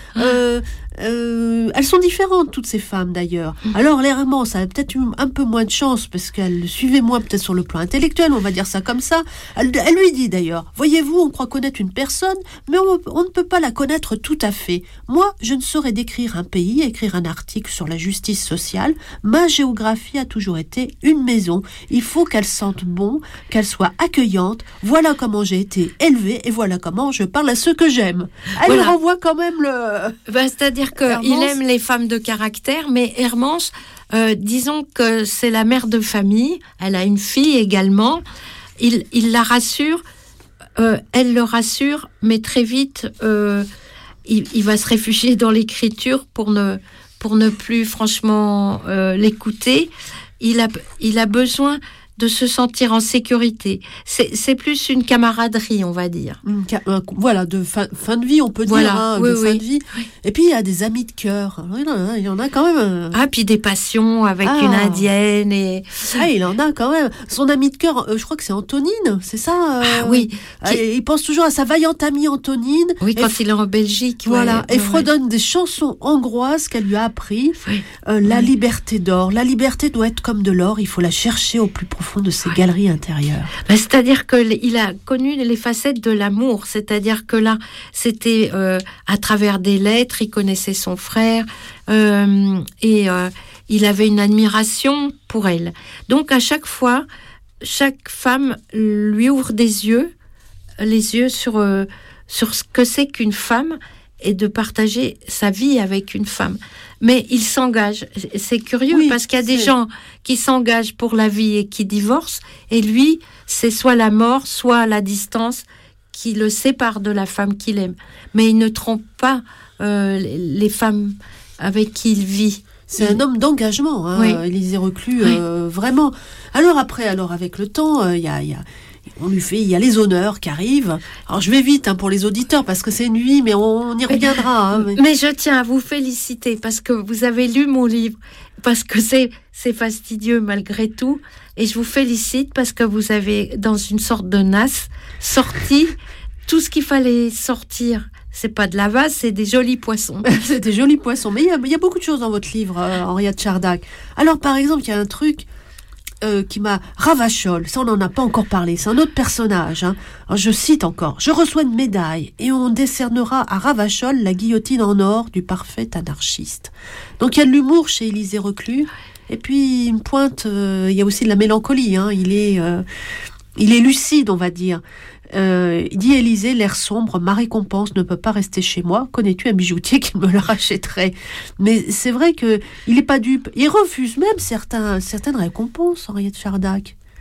Elles sont différentes, toutes ces femmes d'ailleurs. Alors l'Hermance a peut-être eu un peu moins de chance parce qu'elle le suivait moins peut-être sur le plan intellectuel, on va dire ça comme ça. Elle lui dit d'ailleurs, voyez-vous, on croit connaître une personne, mais on ne peut pas la connaître tout à fait. Moi, je ne saurais décrire un pays, écrire un article sur la justice sociale. Ma géographie a toujours été une maison. Il faut qu'elle sente bon, qu'elle soit accueillante. Voilà comment j'ai été élevée et voilà comment je parle à ceux que j'aime. Elle renvoie quand même le... c'est-à-dire qu'il aime les femmes de caractère, mais Hermance, disons que c'est la mère de famille, elle a une fille également, il la rassure, elle le rassure, mais très vite, il va se réfugier dans l'écriture pour ne plus franchement l'écouter. Il a besoin de se sentir en sécurité. C'est plus une camaraderie, on va dire. Voilà, de fin de vie, on peut dire, hein, de fin de vie. Oui. Et puis, il y a des amis de cœur. Il y en a quand même. Ah, puis des passions avec une indienne. Il en a quand même. Son ami de cœur, je crois que c'est Antonine, c'est ça oui. Il pense toujours à sa vaillante amie Antonine. Oui, quand il est en Belgique. Voilà, et fredonne des chansons hongroises qu'elle lui a appris. Oui. La liberté d'or. La liberté doit être comme de l'or, il faut la chercher au plus profond de ses galeries intérieures. C'est-à-dire qu'il a connu les facettes de l'amour, c'est-à-dire que là, c'était à travers des lettres, il connaissait son frère et il avait une admiration pour elle. Donc à chaque fois, chaque femme lui ouvre les yeux sur ce que c'est qu'une femme et de partager sa vie avec une femme. Mais il s'engage. C'est curieux parce qu'il y a des gens qui s'engagent pour la vie et qui divorcent. Et lui, c'est soit la mort, soit la distance qui le sépare de la femme qu'il aime. Mais il ne trompe pas les femmes avec qui il vit. C'est un homme d'engagement, hein, Élisée Reclus, vraiment. Alors après, avec le temps, il y a les honneurs qui arrivent. Alors je vais vite pour les auditeurs parce que c'est une vie, mais on y reviendra. Mais je tiens à vous féliciter parce que vous avez lu mon livre, parce que c'est fastidieux malgré tout, et je vous félicite parce que vous avez, dans une sorte de nasse, sorti tout ce qu'il fallait sortir. C'est pas de la vase, c'est des jolis poissons. C'est des jolis poissons, mais il y a beaucoup de choses dans votre livre, Henriette Chardac. Alors par exemple, il y a un truc qui m'a... Ravachol, ça on n'en a pas encore parlé, c'est un autre personnage. Hein. Alors, je cite encore, « Je reçois une médaille et on décernera à Ravachol la guillotine en or du parfait anarchiste. » Donc il y a de l'humour chez Élisée Reclus, et puis une pointe, il y a aussi de la mélancolie, hein. Il est lucide, on va dire. Il dit Élisée, l'air sombre, ma récompense ne peut pas rester chez moi. Connais-tu un bijoutier qui me le rachèterait? Mais c'est vrai que il est pas dupe. Il refuse même certaines récompenses, Henriette Chardac.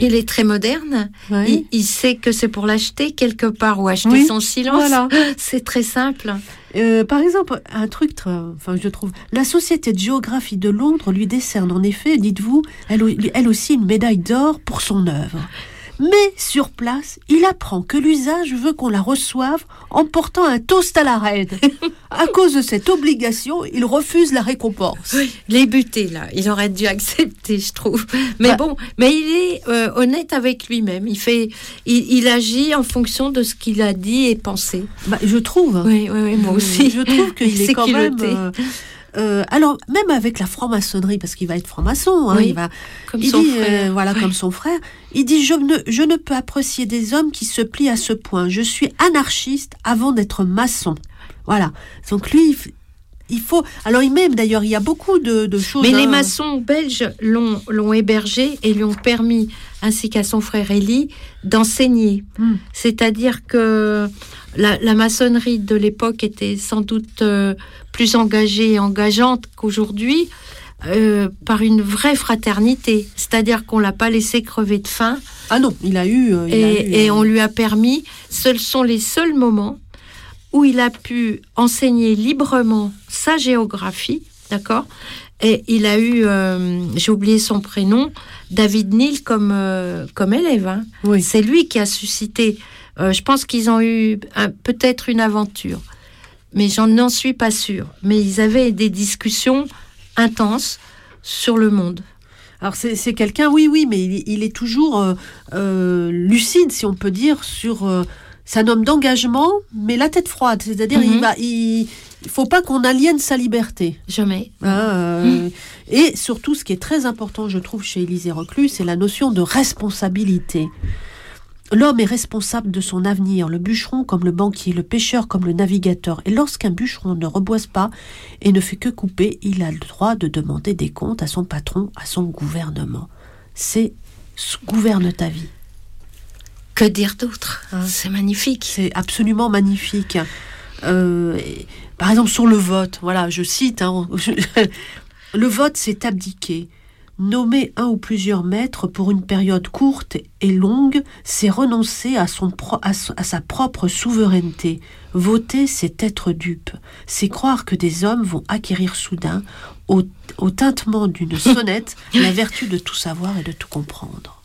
Il est très moderne. Ouais. Il sait que c'est pour l'acheter quelque part ou acheter son silence. Voilà. C'est très simple. Par exemple, un truc, je trouve, la Société de géographie de Londres lui décerne en effet, dites-vous, elle aussi une médaille d'or pour son œuvre. Mais sur place, il apprend que l'usage veut qu'on la reçoive en portant un toast à la reine. À cause de cette obligation, il refuse la récompense. Oui, les butés, là, il aurait dû accepter, je trouve. Mais mais il est honnête avec lui-même. Il agit en fonction de ce qu'il a dit et pensé. Je trouve. Oui, moi aussi. Je trouve qu'il est quand culotté. même... alors, même avec la franc-maçonnerie, parce qu'il va être franc-maçon, oui, comme son frère. Comme son frère, il dit je ne peux apprécier des hommes qui se plient à ce point. Je suis anarchiste avant d'être maçon. Voilà. Donc lui, il faut. Alors d'ailleurs, il y a beaucoup de choses. Mais les maçons belges l'ont hébergé et lui ont permis, ainsi qu'à son frère Élie, d'enseigner. C'est-à-dire que la maçonnerie de l'époque était sans doute plus engagée et engageante qu'aujourd'hui, par une vraie fraternité. C'est-à-dire qu'on l'a pas laissé crever de faim. Ah non, il a eu... Et on lui a permis, ce sont les seuls moments où il a pu enseigner librement sa géographie, d'accord ? Et il a eu, j'ai oublié son prénom, David Neal comme élève. Hein. Oui. C'est lui qui a suscité. Je pense qu'ils ont eu peut-être une aventure, mais n'en suis pas sûre. Mais ils avaient des discussions intenses sur le monde. Alors c'est quelqu'un, oui, mais il est toujours lucide, si on peut dire, sur... c'est un homme d'engagement, mais la tête froide. C'est-à-dire, il faut pas qu'on aliène sa liberté. Jamais. Et surtout, ce qui est très important, je trouve, chez Élisée Reclus, c'est la notion de responsabilité. L'homme est responsable de son avenir, le bûcheron comme le banquier, le pêcheur comme le navigateur. Et lorsqu'un bûcheron ne reboise pas et ne fait que couper, il a le droit de demander des comptes à son patron, à son gouvernement. Gouverne ta vie. Que dire d'autre ? C'est magnifique. C'est absolument magnifique. Par exemple, sur le vote, voilà, je cite, le vote, c'est abdiquer. Nommer un ou plusieurs maîtres pour une période courte et longue, c'est renoncer à sa propre souveraineté. Voter, c'est être dupe. C'est croire que des hommes vont acquérir soudain, au tintement d'une sonnette, la vertu de tout savoir et de tout comprendre.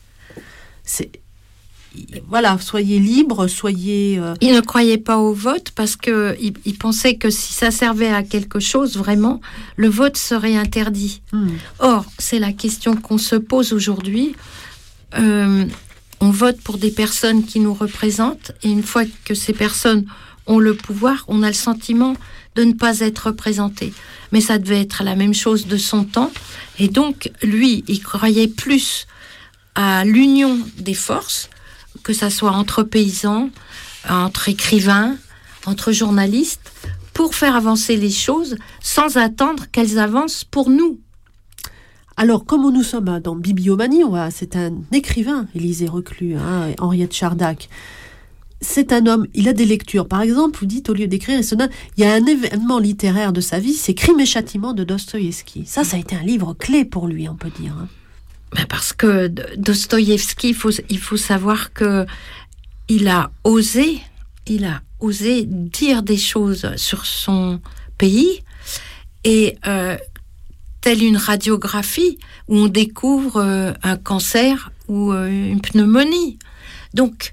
Voilà, soyez libres, soyez... Il ne croyait pas au vote parce qu'il pensait que si ça servait à quelque chose, vraiment, le vote serait interdit. Or, c'est la question qu'on se pose aujourd'hui. On vote pour des personnes qui nous représentent et une fois que ces personnes ont le pouvoir, on a le sentiment de ne pas être représenté. Mais ça devait être la même chose de son temps. Et donc, lui, il croyait plus à l'union des forces, que ça soit entre paysans, entre écrivains, entre journalistes, pour faire avancer les choses sans attendre qu'elles avancent pour nous. Alors, comme nous sommes dans Bibliomanie, c'est un écrivain, Élisée Reclus, Henriette Chardac. C'est un homme, il a des lectures. Par exemple, vous dites, au lieu d'écrire, il y a un événement littéraire de sa vie, c'est Crimes et Châtiments de Dostoïevski. Ça a été un livre clé pour lui, on peut dire. Parce que Dostoïevski, il faut savoir que il a osé dire des choses sur son pays et telle une radiographie où on découvre un cancer ou une pneumonie. Donc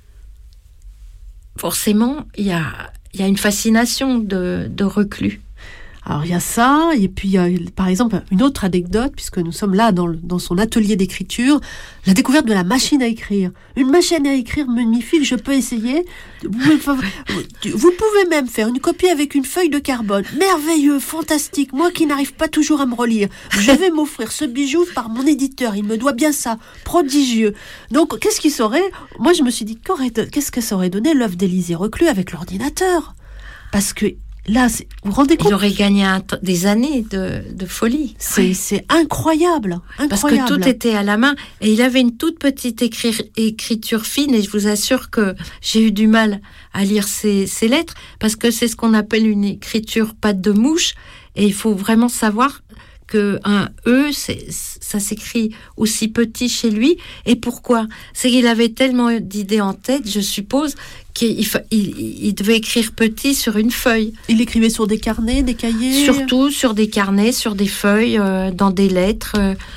forcément, il y a une fascination de Reclus. Alors il y a ça, et puis il y a par exemple une autre anecdote, puisque nous sommes là dans son atelier d'écriture, la découverte de la machine à écrire. Une machine à écrire magnifique, je peux essayer. Vous pouvez même faire une copie avec une feuille de carbone. Merveilleux, fantastique, moi qui n'arrive pas toujours à me relire. Je vais m'offrir ce bijou par mon éditeur, il me doit bien ça, prodigieux. Donc qu'est-ce qui serait... Moi je me suis dit, qu'est-ce que ça aurait donné l'œuvre d'Élisée Reclus avec l'ordinateur ? Parce que là, vous vous rendez compte ? Il aurait gagné des années de folie. C'est incroyable. Parce que tout était à la main. Et il avait une toute petite écriture fine. Et je vous assure que j'ai eu du mal à lire ces lettres. Parce que c'est ce qu'on appelle une écriture patte de mouche. Et il faut vraiment savoir que un E, ça s'écrit aussi petit chez lui. Et pourquoi ? C'est qu'il avait tellement d'idées en tête, je suppose, qu'il devait écrire petit sur une feuille. Il écrivait sur des carnets, des cahiers ? Surtout sur des carnets, sur des feuilles, dans des lettres.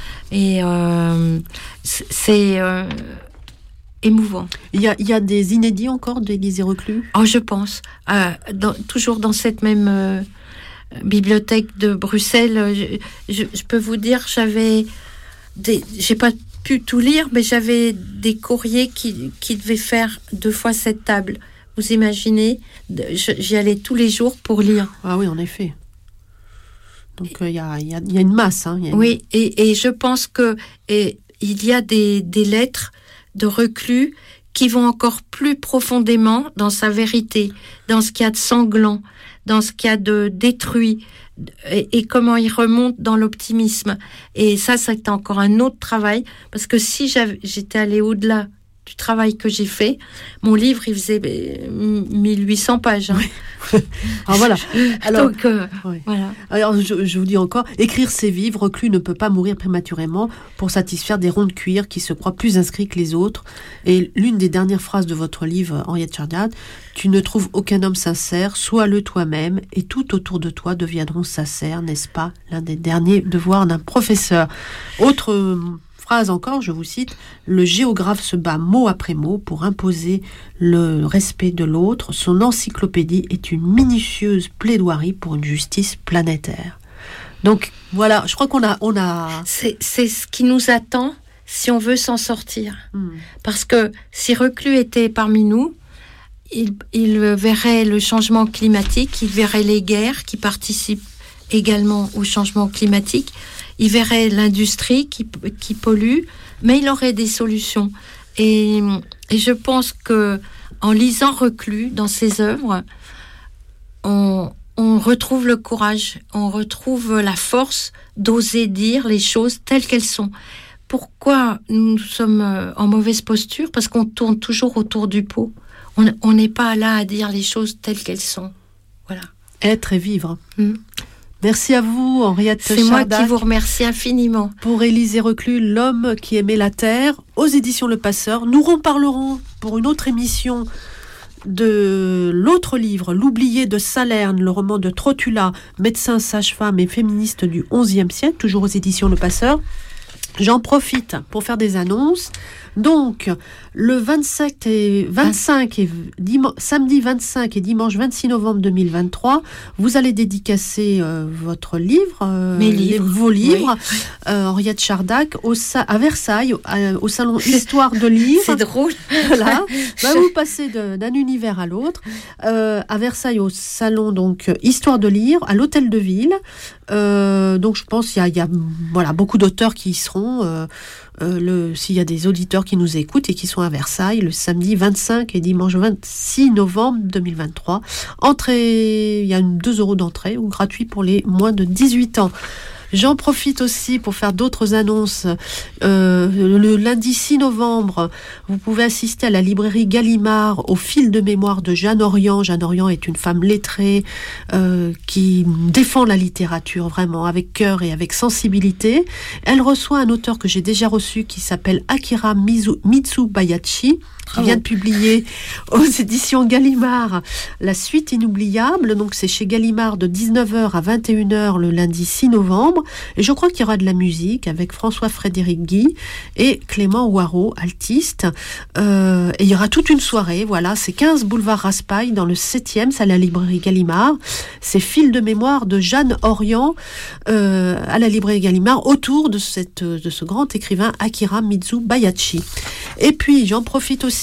C'est émouvant. Il y a des inédits encore d'Élisée Reclus ? Oh, je pense. Toujours dans cette même bibliothèque de Bruxelles, je peux vous dire, j'ai pas pu tout lire, mais j'avais des courriers qui devaient faire 2 fois cette table. Vous imaginez ? J'y allais tous les jours pour lire. Ah oui, en effet. Donc il y a une masse. Hein, Oui, et je pense que il y a des lettres de Reclus qui vont encore plus profondément dans sa vérité, dans ce qu'il y a de sanglant, dans ce qu'il y a de détruit, et comment il remonte dans l'optimisme. Et ça c'est encore un autre travail, parce que si j'étais allée au-delà du travail que j'ai fait, mon livre, il faisait 1800 pages. Hein. Oui. Alors voilà. Alors, donc, oui. Voilà. Alors je vous dis encore, écrire c'est vivre, Reclus ne peut pas mourir prématurément pour satisfaire des ronds de cuir qui se croient plus inscrits que les autres. Et l'une des dernières phrases de votre livre, Henriette Chardat, tu ne trouves aucun homme sincère, sois-le toi-même, et tout autour de toi deviendront sincères, n'est-ce pas ? L'un des derniers devoirs d'un professeur. Autre phrase encore, je vous cite, le géographe se bat mot après mot pour imposer le respect de l'autre. Son encyclopédie est une minutieuse plaidoirie pour une justice planétaire. Donc voilà, je crois qu'on a... C'est ce qui nous attend si on veut s'en sortir. Parce que si Reclus était parmi nous, il verrait le changement climatique, il verrait les guerres qui participent également au changement climatique, il verrait l'industrie qui pollue, mais il aurait des solutions. Et je pense que en lisant Reclus dans ses œuvres, on retrouve le courage, on retrouve la force d'oser dire les choses telles qu'elles sont. Pourquoi nous sommes en mauvaise posture ? Parce qu'on tourne toujours autour du pot. On n'est pas là à dire les choses telles qu'elles sont. Voilà. Être et vivre. Merci à vous, Henriette Chardat. C'est moi qui vous remercie infiniment. Pour Élisée Reclus, L'homme qui aimait la terre, aux éditions Le Passeur. Nous reparlerons pour une autre émission de l'autre livre, L'oublié de Salerne, le roman de Trotula, médecin, sage-femme et féministe du XIe siècle, toujours aux éditions Le Passeur. J'en profite pour faire des annonces. Donc, le 25 et samedi 25 et dimanche 26 novembre 2023, vous allez dédicacer votre livre, vos livres, oui. Henriette Chardat, à Versailles, au salon Histoire de lire. C'est drôle. Voilà, vous passez d'un univers à l'autre. À Versailles, au salon donc Histoire de lire, à l'Hôtel de Ville. Donc, je pense qu'il y a beaucoup d'auteurs qui y seront. S'il y a des auditeurs qui nous écoutent et qui sont à Versailles le samedi 25 et dimanche 26 novembre 2023. Il y a 2 € d'entrée ou gratuit pour les moins de 18 ans. J'en profite aussi pour faire d'autres annonces. Le lundi 6 novembre, vous pouvez assister à la librairie Gallimard au fil de mémoire de Jeanne Orient. Jeanne Orient est une femme lettrée qui défend la littérature vraiment avec cœur et avec sensibilité. Elle reçoit un auteur que j'ai déjà reçu qui s'appelle Akira Mitsubayashi, qui vient de publier aux éditions Gallimard La Suite inoubliable. Donc c'est chez Gallimard de 19h à 21h le lundi 6 novembre. Et je crois qu'il y aura de la musique avec François-Frédéric Guy et Clément Ouareau, altiste. Et il y aura toute une soirée. Voilà, c'est 15 boulevard Raspail dans le 7e, c'est à la librairie Gallimard. C'est Fil de mémoire de Jeanne Orient à la librairie Gallimard autour de ce grand écrivain Akira Mitsubayashi. Et puis j'en profite aussi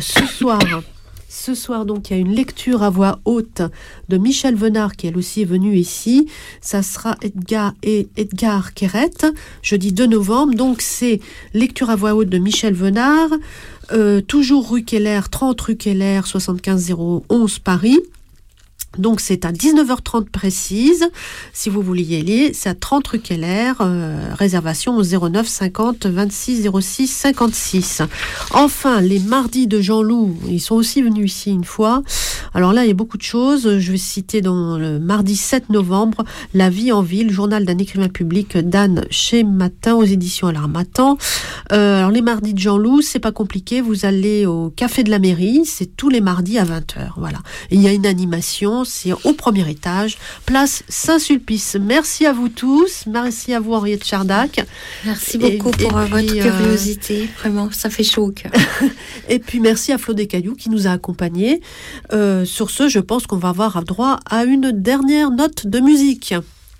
ce soir, donc, il y a une lecture à voix haute de Michel Venard, qui elle aussi est venue ici. Ça sera Edgar Quérette, jeudi 2 novembre. Donc, c'est lecture à voix haute de Michel Venard, toujours rue Keller, 30 rue Keller, 75 011 Paris. Donc c'est à 19h30 précise, si vous voulez y aller, c'est à 30 rue Keller, réservation au 09 50 26 06 56. Enfin, les mardis de Jean-Loup, ils sont aussi venus ici une fois. Alors là, il y a beaucoup de choses, je vais citer dans le mardi 7 novembre, La vie en ville, journal d'un écrivain public d'Anne chez Matin, aux éditions L'Harmattan. Alors les mardis de Jean-Loup, c'est pas compliqué, vous allez au Café de la Mairie, c'est tous les mardis à 20h, voilà. Et il y a une animation, c'est au premier étage, place Saint-Sulpice. Merci à vous tous, merci à vous Henriette Chardac. Merci beaucoup pour votre curiosité, vraiment, ça fait chaud au cœur. Et puis merci à Flo Descailloux qui nous a accompagnés. Sur ce, je pense qu'on va avoir droit à une dernière note de musique.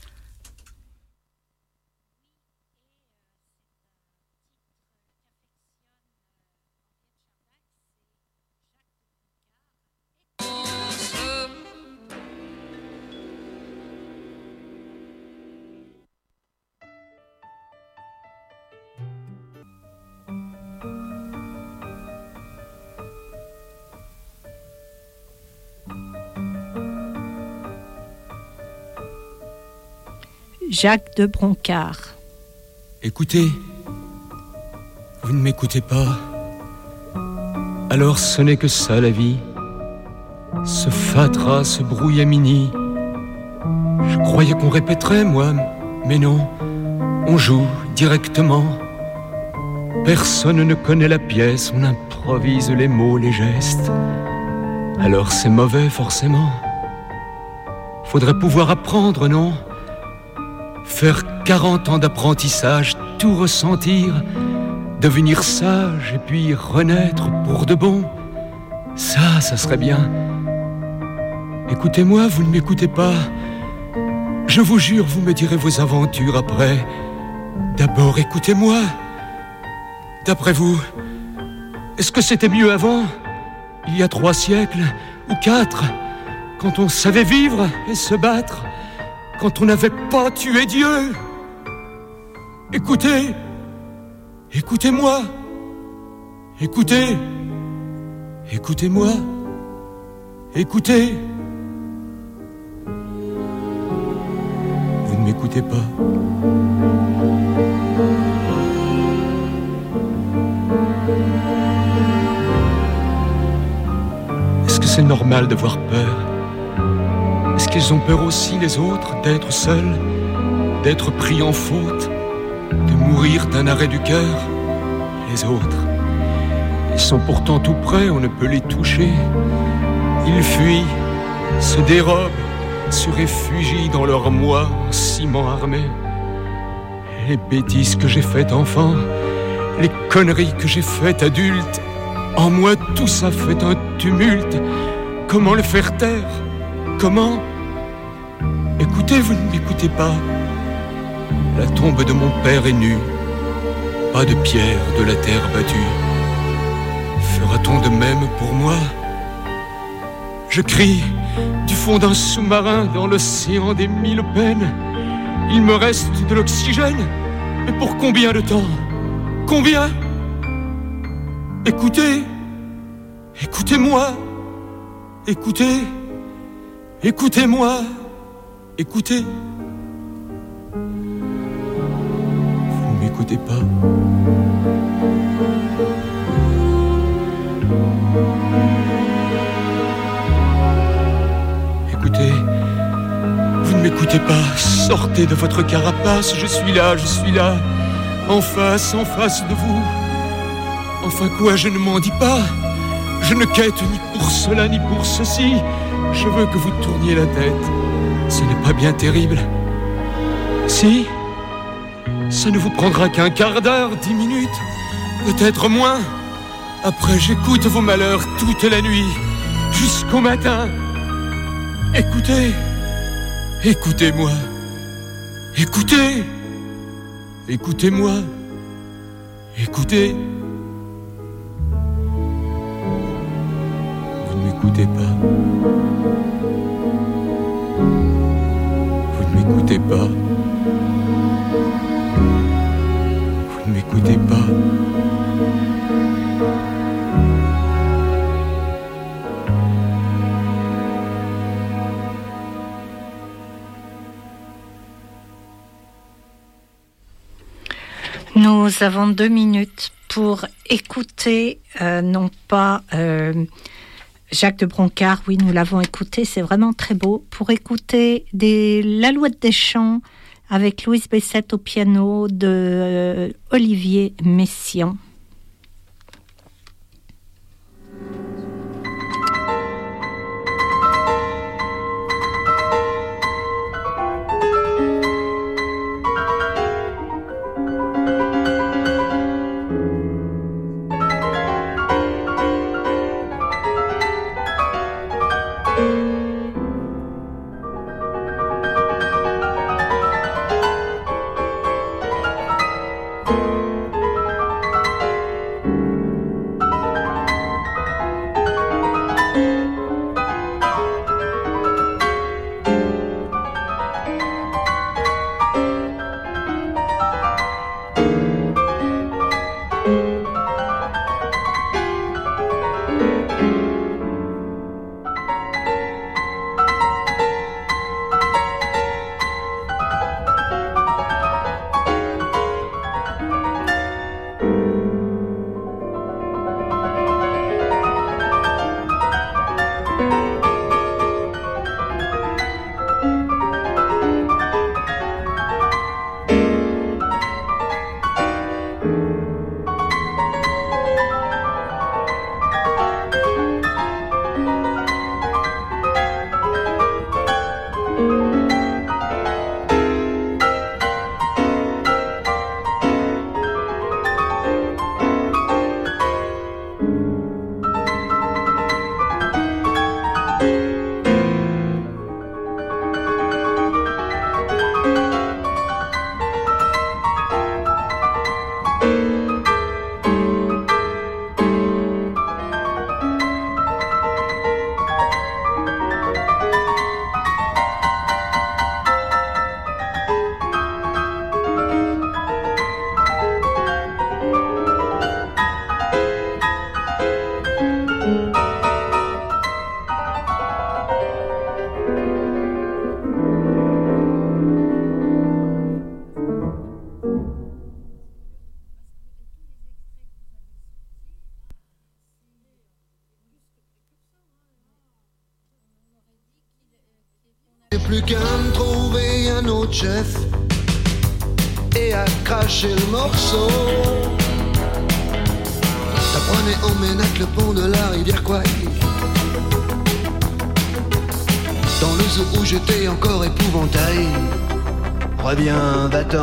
Jacques de Broncard. Écoutez, vous ne m'écoutez pas. Alors ce n'est que ça la vie. Ce fatras, ce brouillamini. Je croyais qu'on répéterait, moi, mais non. On joue directement. Personne ne connaît la pièce, on improvise les mots, les gestes. Alors c'est mauvais, forcément. Faudrait pouvoir apprendre, non ? Faire 40 ans d'apprentissage, tout ressentir, devenir sage et puis renaître pour de bon. Ça serait bien. Écoutez-moi, vous ne m'écoutez pas. Je vous jure, vous me direz vos aventures après. D'abord, écoutez-moi. D'après vous, est-ce que c'était mieux avant, il y a 3 siècles ou 4, quand on savait vivre et se battre, quand on n'avait pas tué Dieu? Écoutez, écoutez-moi, écoutez, écoutez-moi, écoutez. Vous ne m'écoutez pas. Est-ce que c'est normal d'avoir peur? Est-ce qu'ils ont peur aussi, les autres, d'être seuls, d'être pris en faute, de mourir d'un arrêt du cœur? Les autres, ils sont pourtant tout près, on ne peut les toucher. Ils fuient, se dérobent, se réfugient dans leur moi en ciment armé. Les bêtises que j'ai faites enfant, les conneries que j'ai faites adulte, en moi tout ça fait un tumulte. Comment le faire taire? Comment? Écoutez, vous ne m'écoutez pas. La tombe de mon père est nue, pas de pierre de la terre battue. Fera-t-on de même pour moi? Je crie du fond d'un sous-marin dans l'océan des 1000 peines. Il me reste de l'oxygène, mais pour combien de temps? Combien? Écoutez, écoutez-moi, écoutez, écoutez-moi, écoutez. Vous ne m'écoutez pas. Écoutez, vous ne m'écoutez pas. Sortez de votre carapace, je suis là, en face de vous. Enfin quoi, je ne m'en dis pas. Je ne quête ni pour cela ni pour ceci. Je veux que vous tourniez la tête. Ce n'est pas bien terrible. Si, ça ne vous prendra qu'un quart d'heure, 10 minutes, peut-être moins. Après, j'écoute vos malheurs toute la nuit, jusqu'au matin. Écoutez, écoutez-moi, écoutez, écoutez-moi, écoutez. Vous ne m'écoutez pas. Vous ne m'écoutez pas. Vous ne m'écoutez pas. Nous avons 2 minutes pour écouter, non pas Jacques de Broncard, oui, nous l'avons écouté, c'est vraiment très beau, pour écouter l'Alouette des Champs avec Louise Bessette au piano de Olivier Messiaen. Plus qu'à me trouver un autre chef et à cracher le morceau. Ça prenait en ménac le pont de la rivière Kouai. Dans le zoo où j'étais encore épouvantail. Reviens, va-t'en.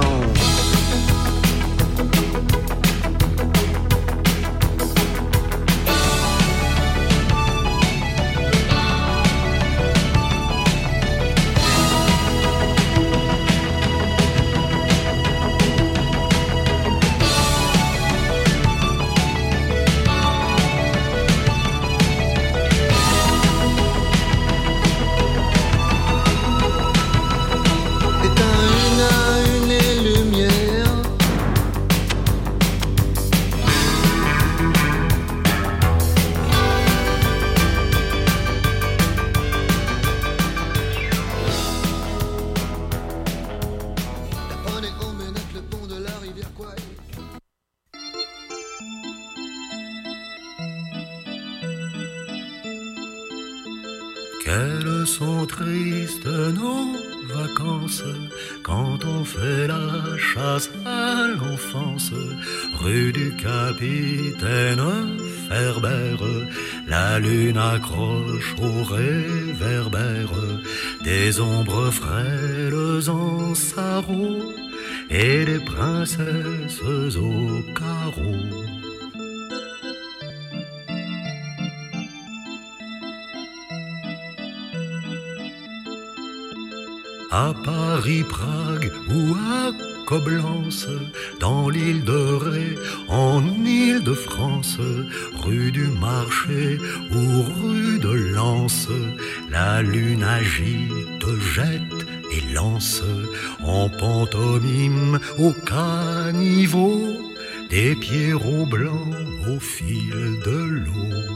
Quelles sont tristes nos vacances quand on fait la chasse à l'enfance. Rue du Capitaine Ferber, la lune accroche au réverbère des ombres frêles en sarrau et des princesses au carreau. À Paris, Prague ou à Coblence, dans l'île de Ré, en Île-de-France, rue du Marché ou rue de Lens, la lune agite, jette et lance en pantomime au caniveau des pierrots blancs au fil de l'eau.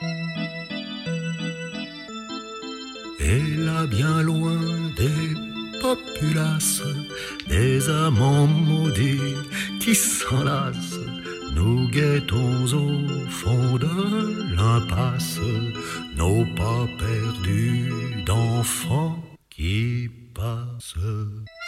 Et là, bien loin des populace, des amants maudits qui s'enlacent. Nous guettons au fond de l'impasse nos pas perdus d'enfants qui passent.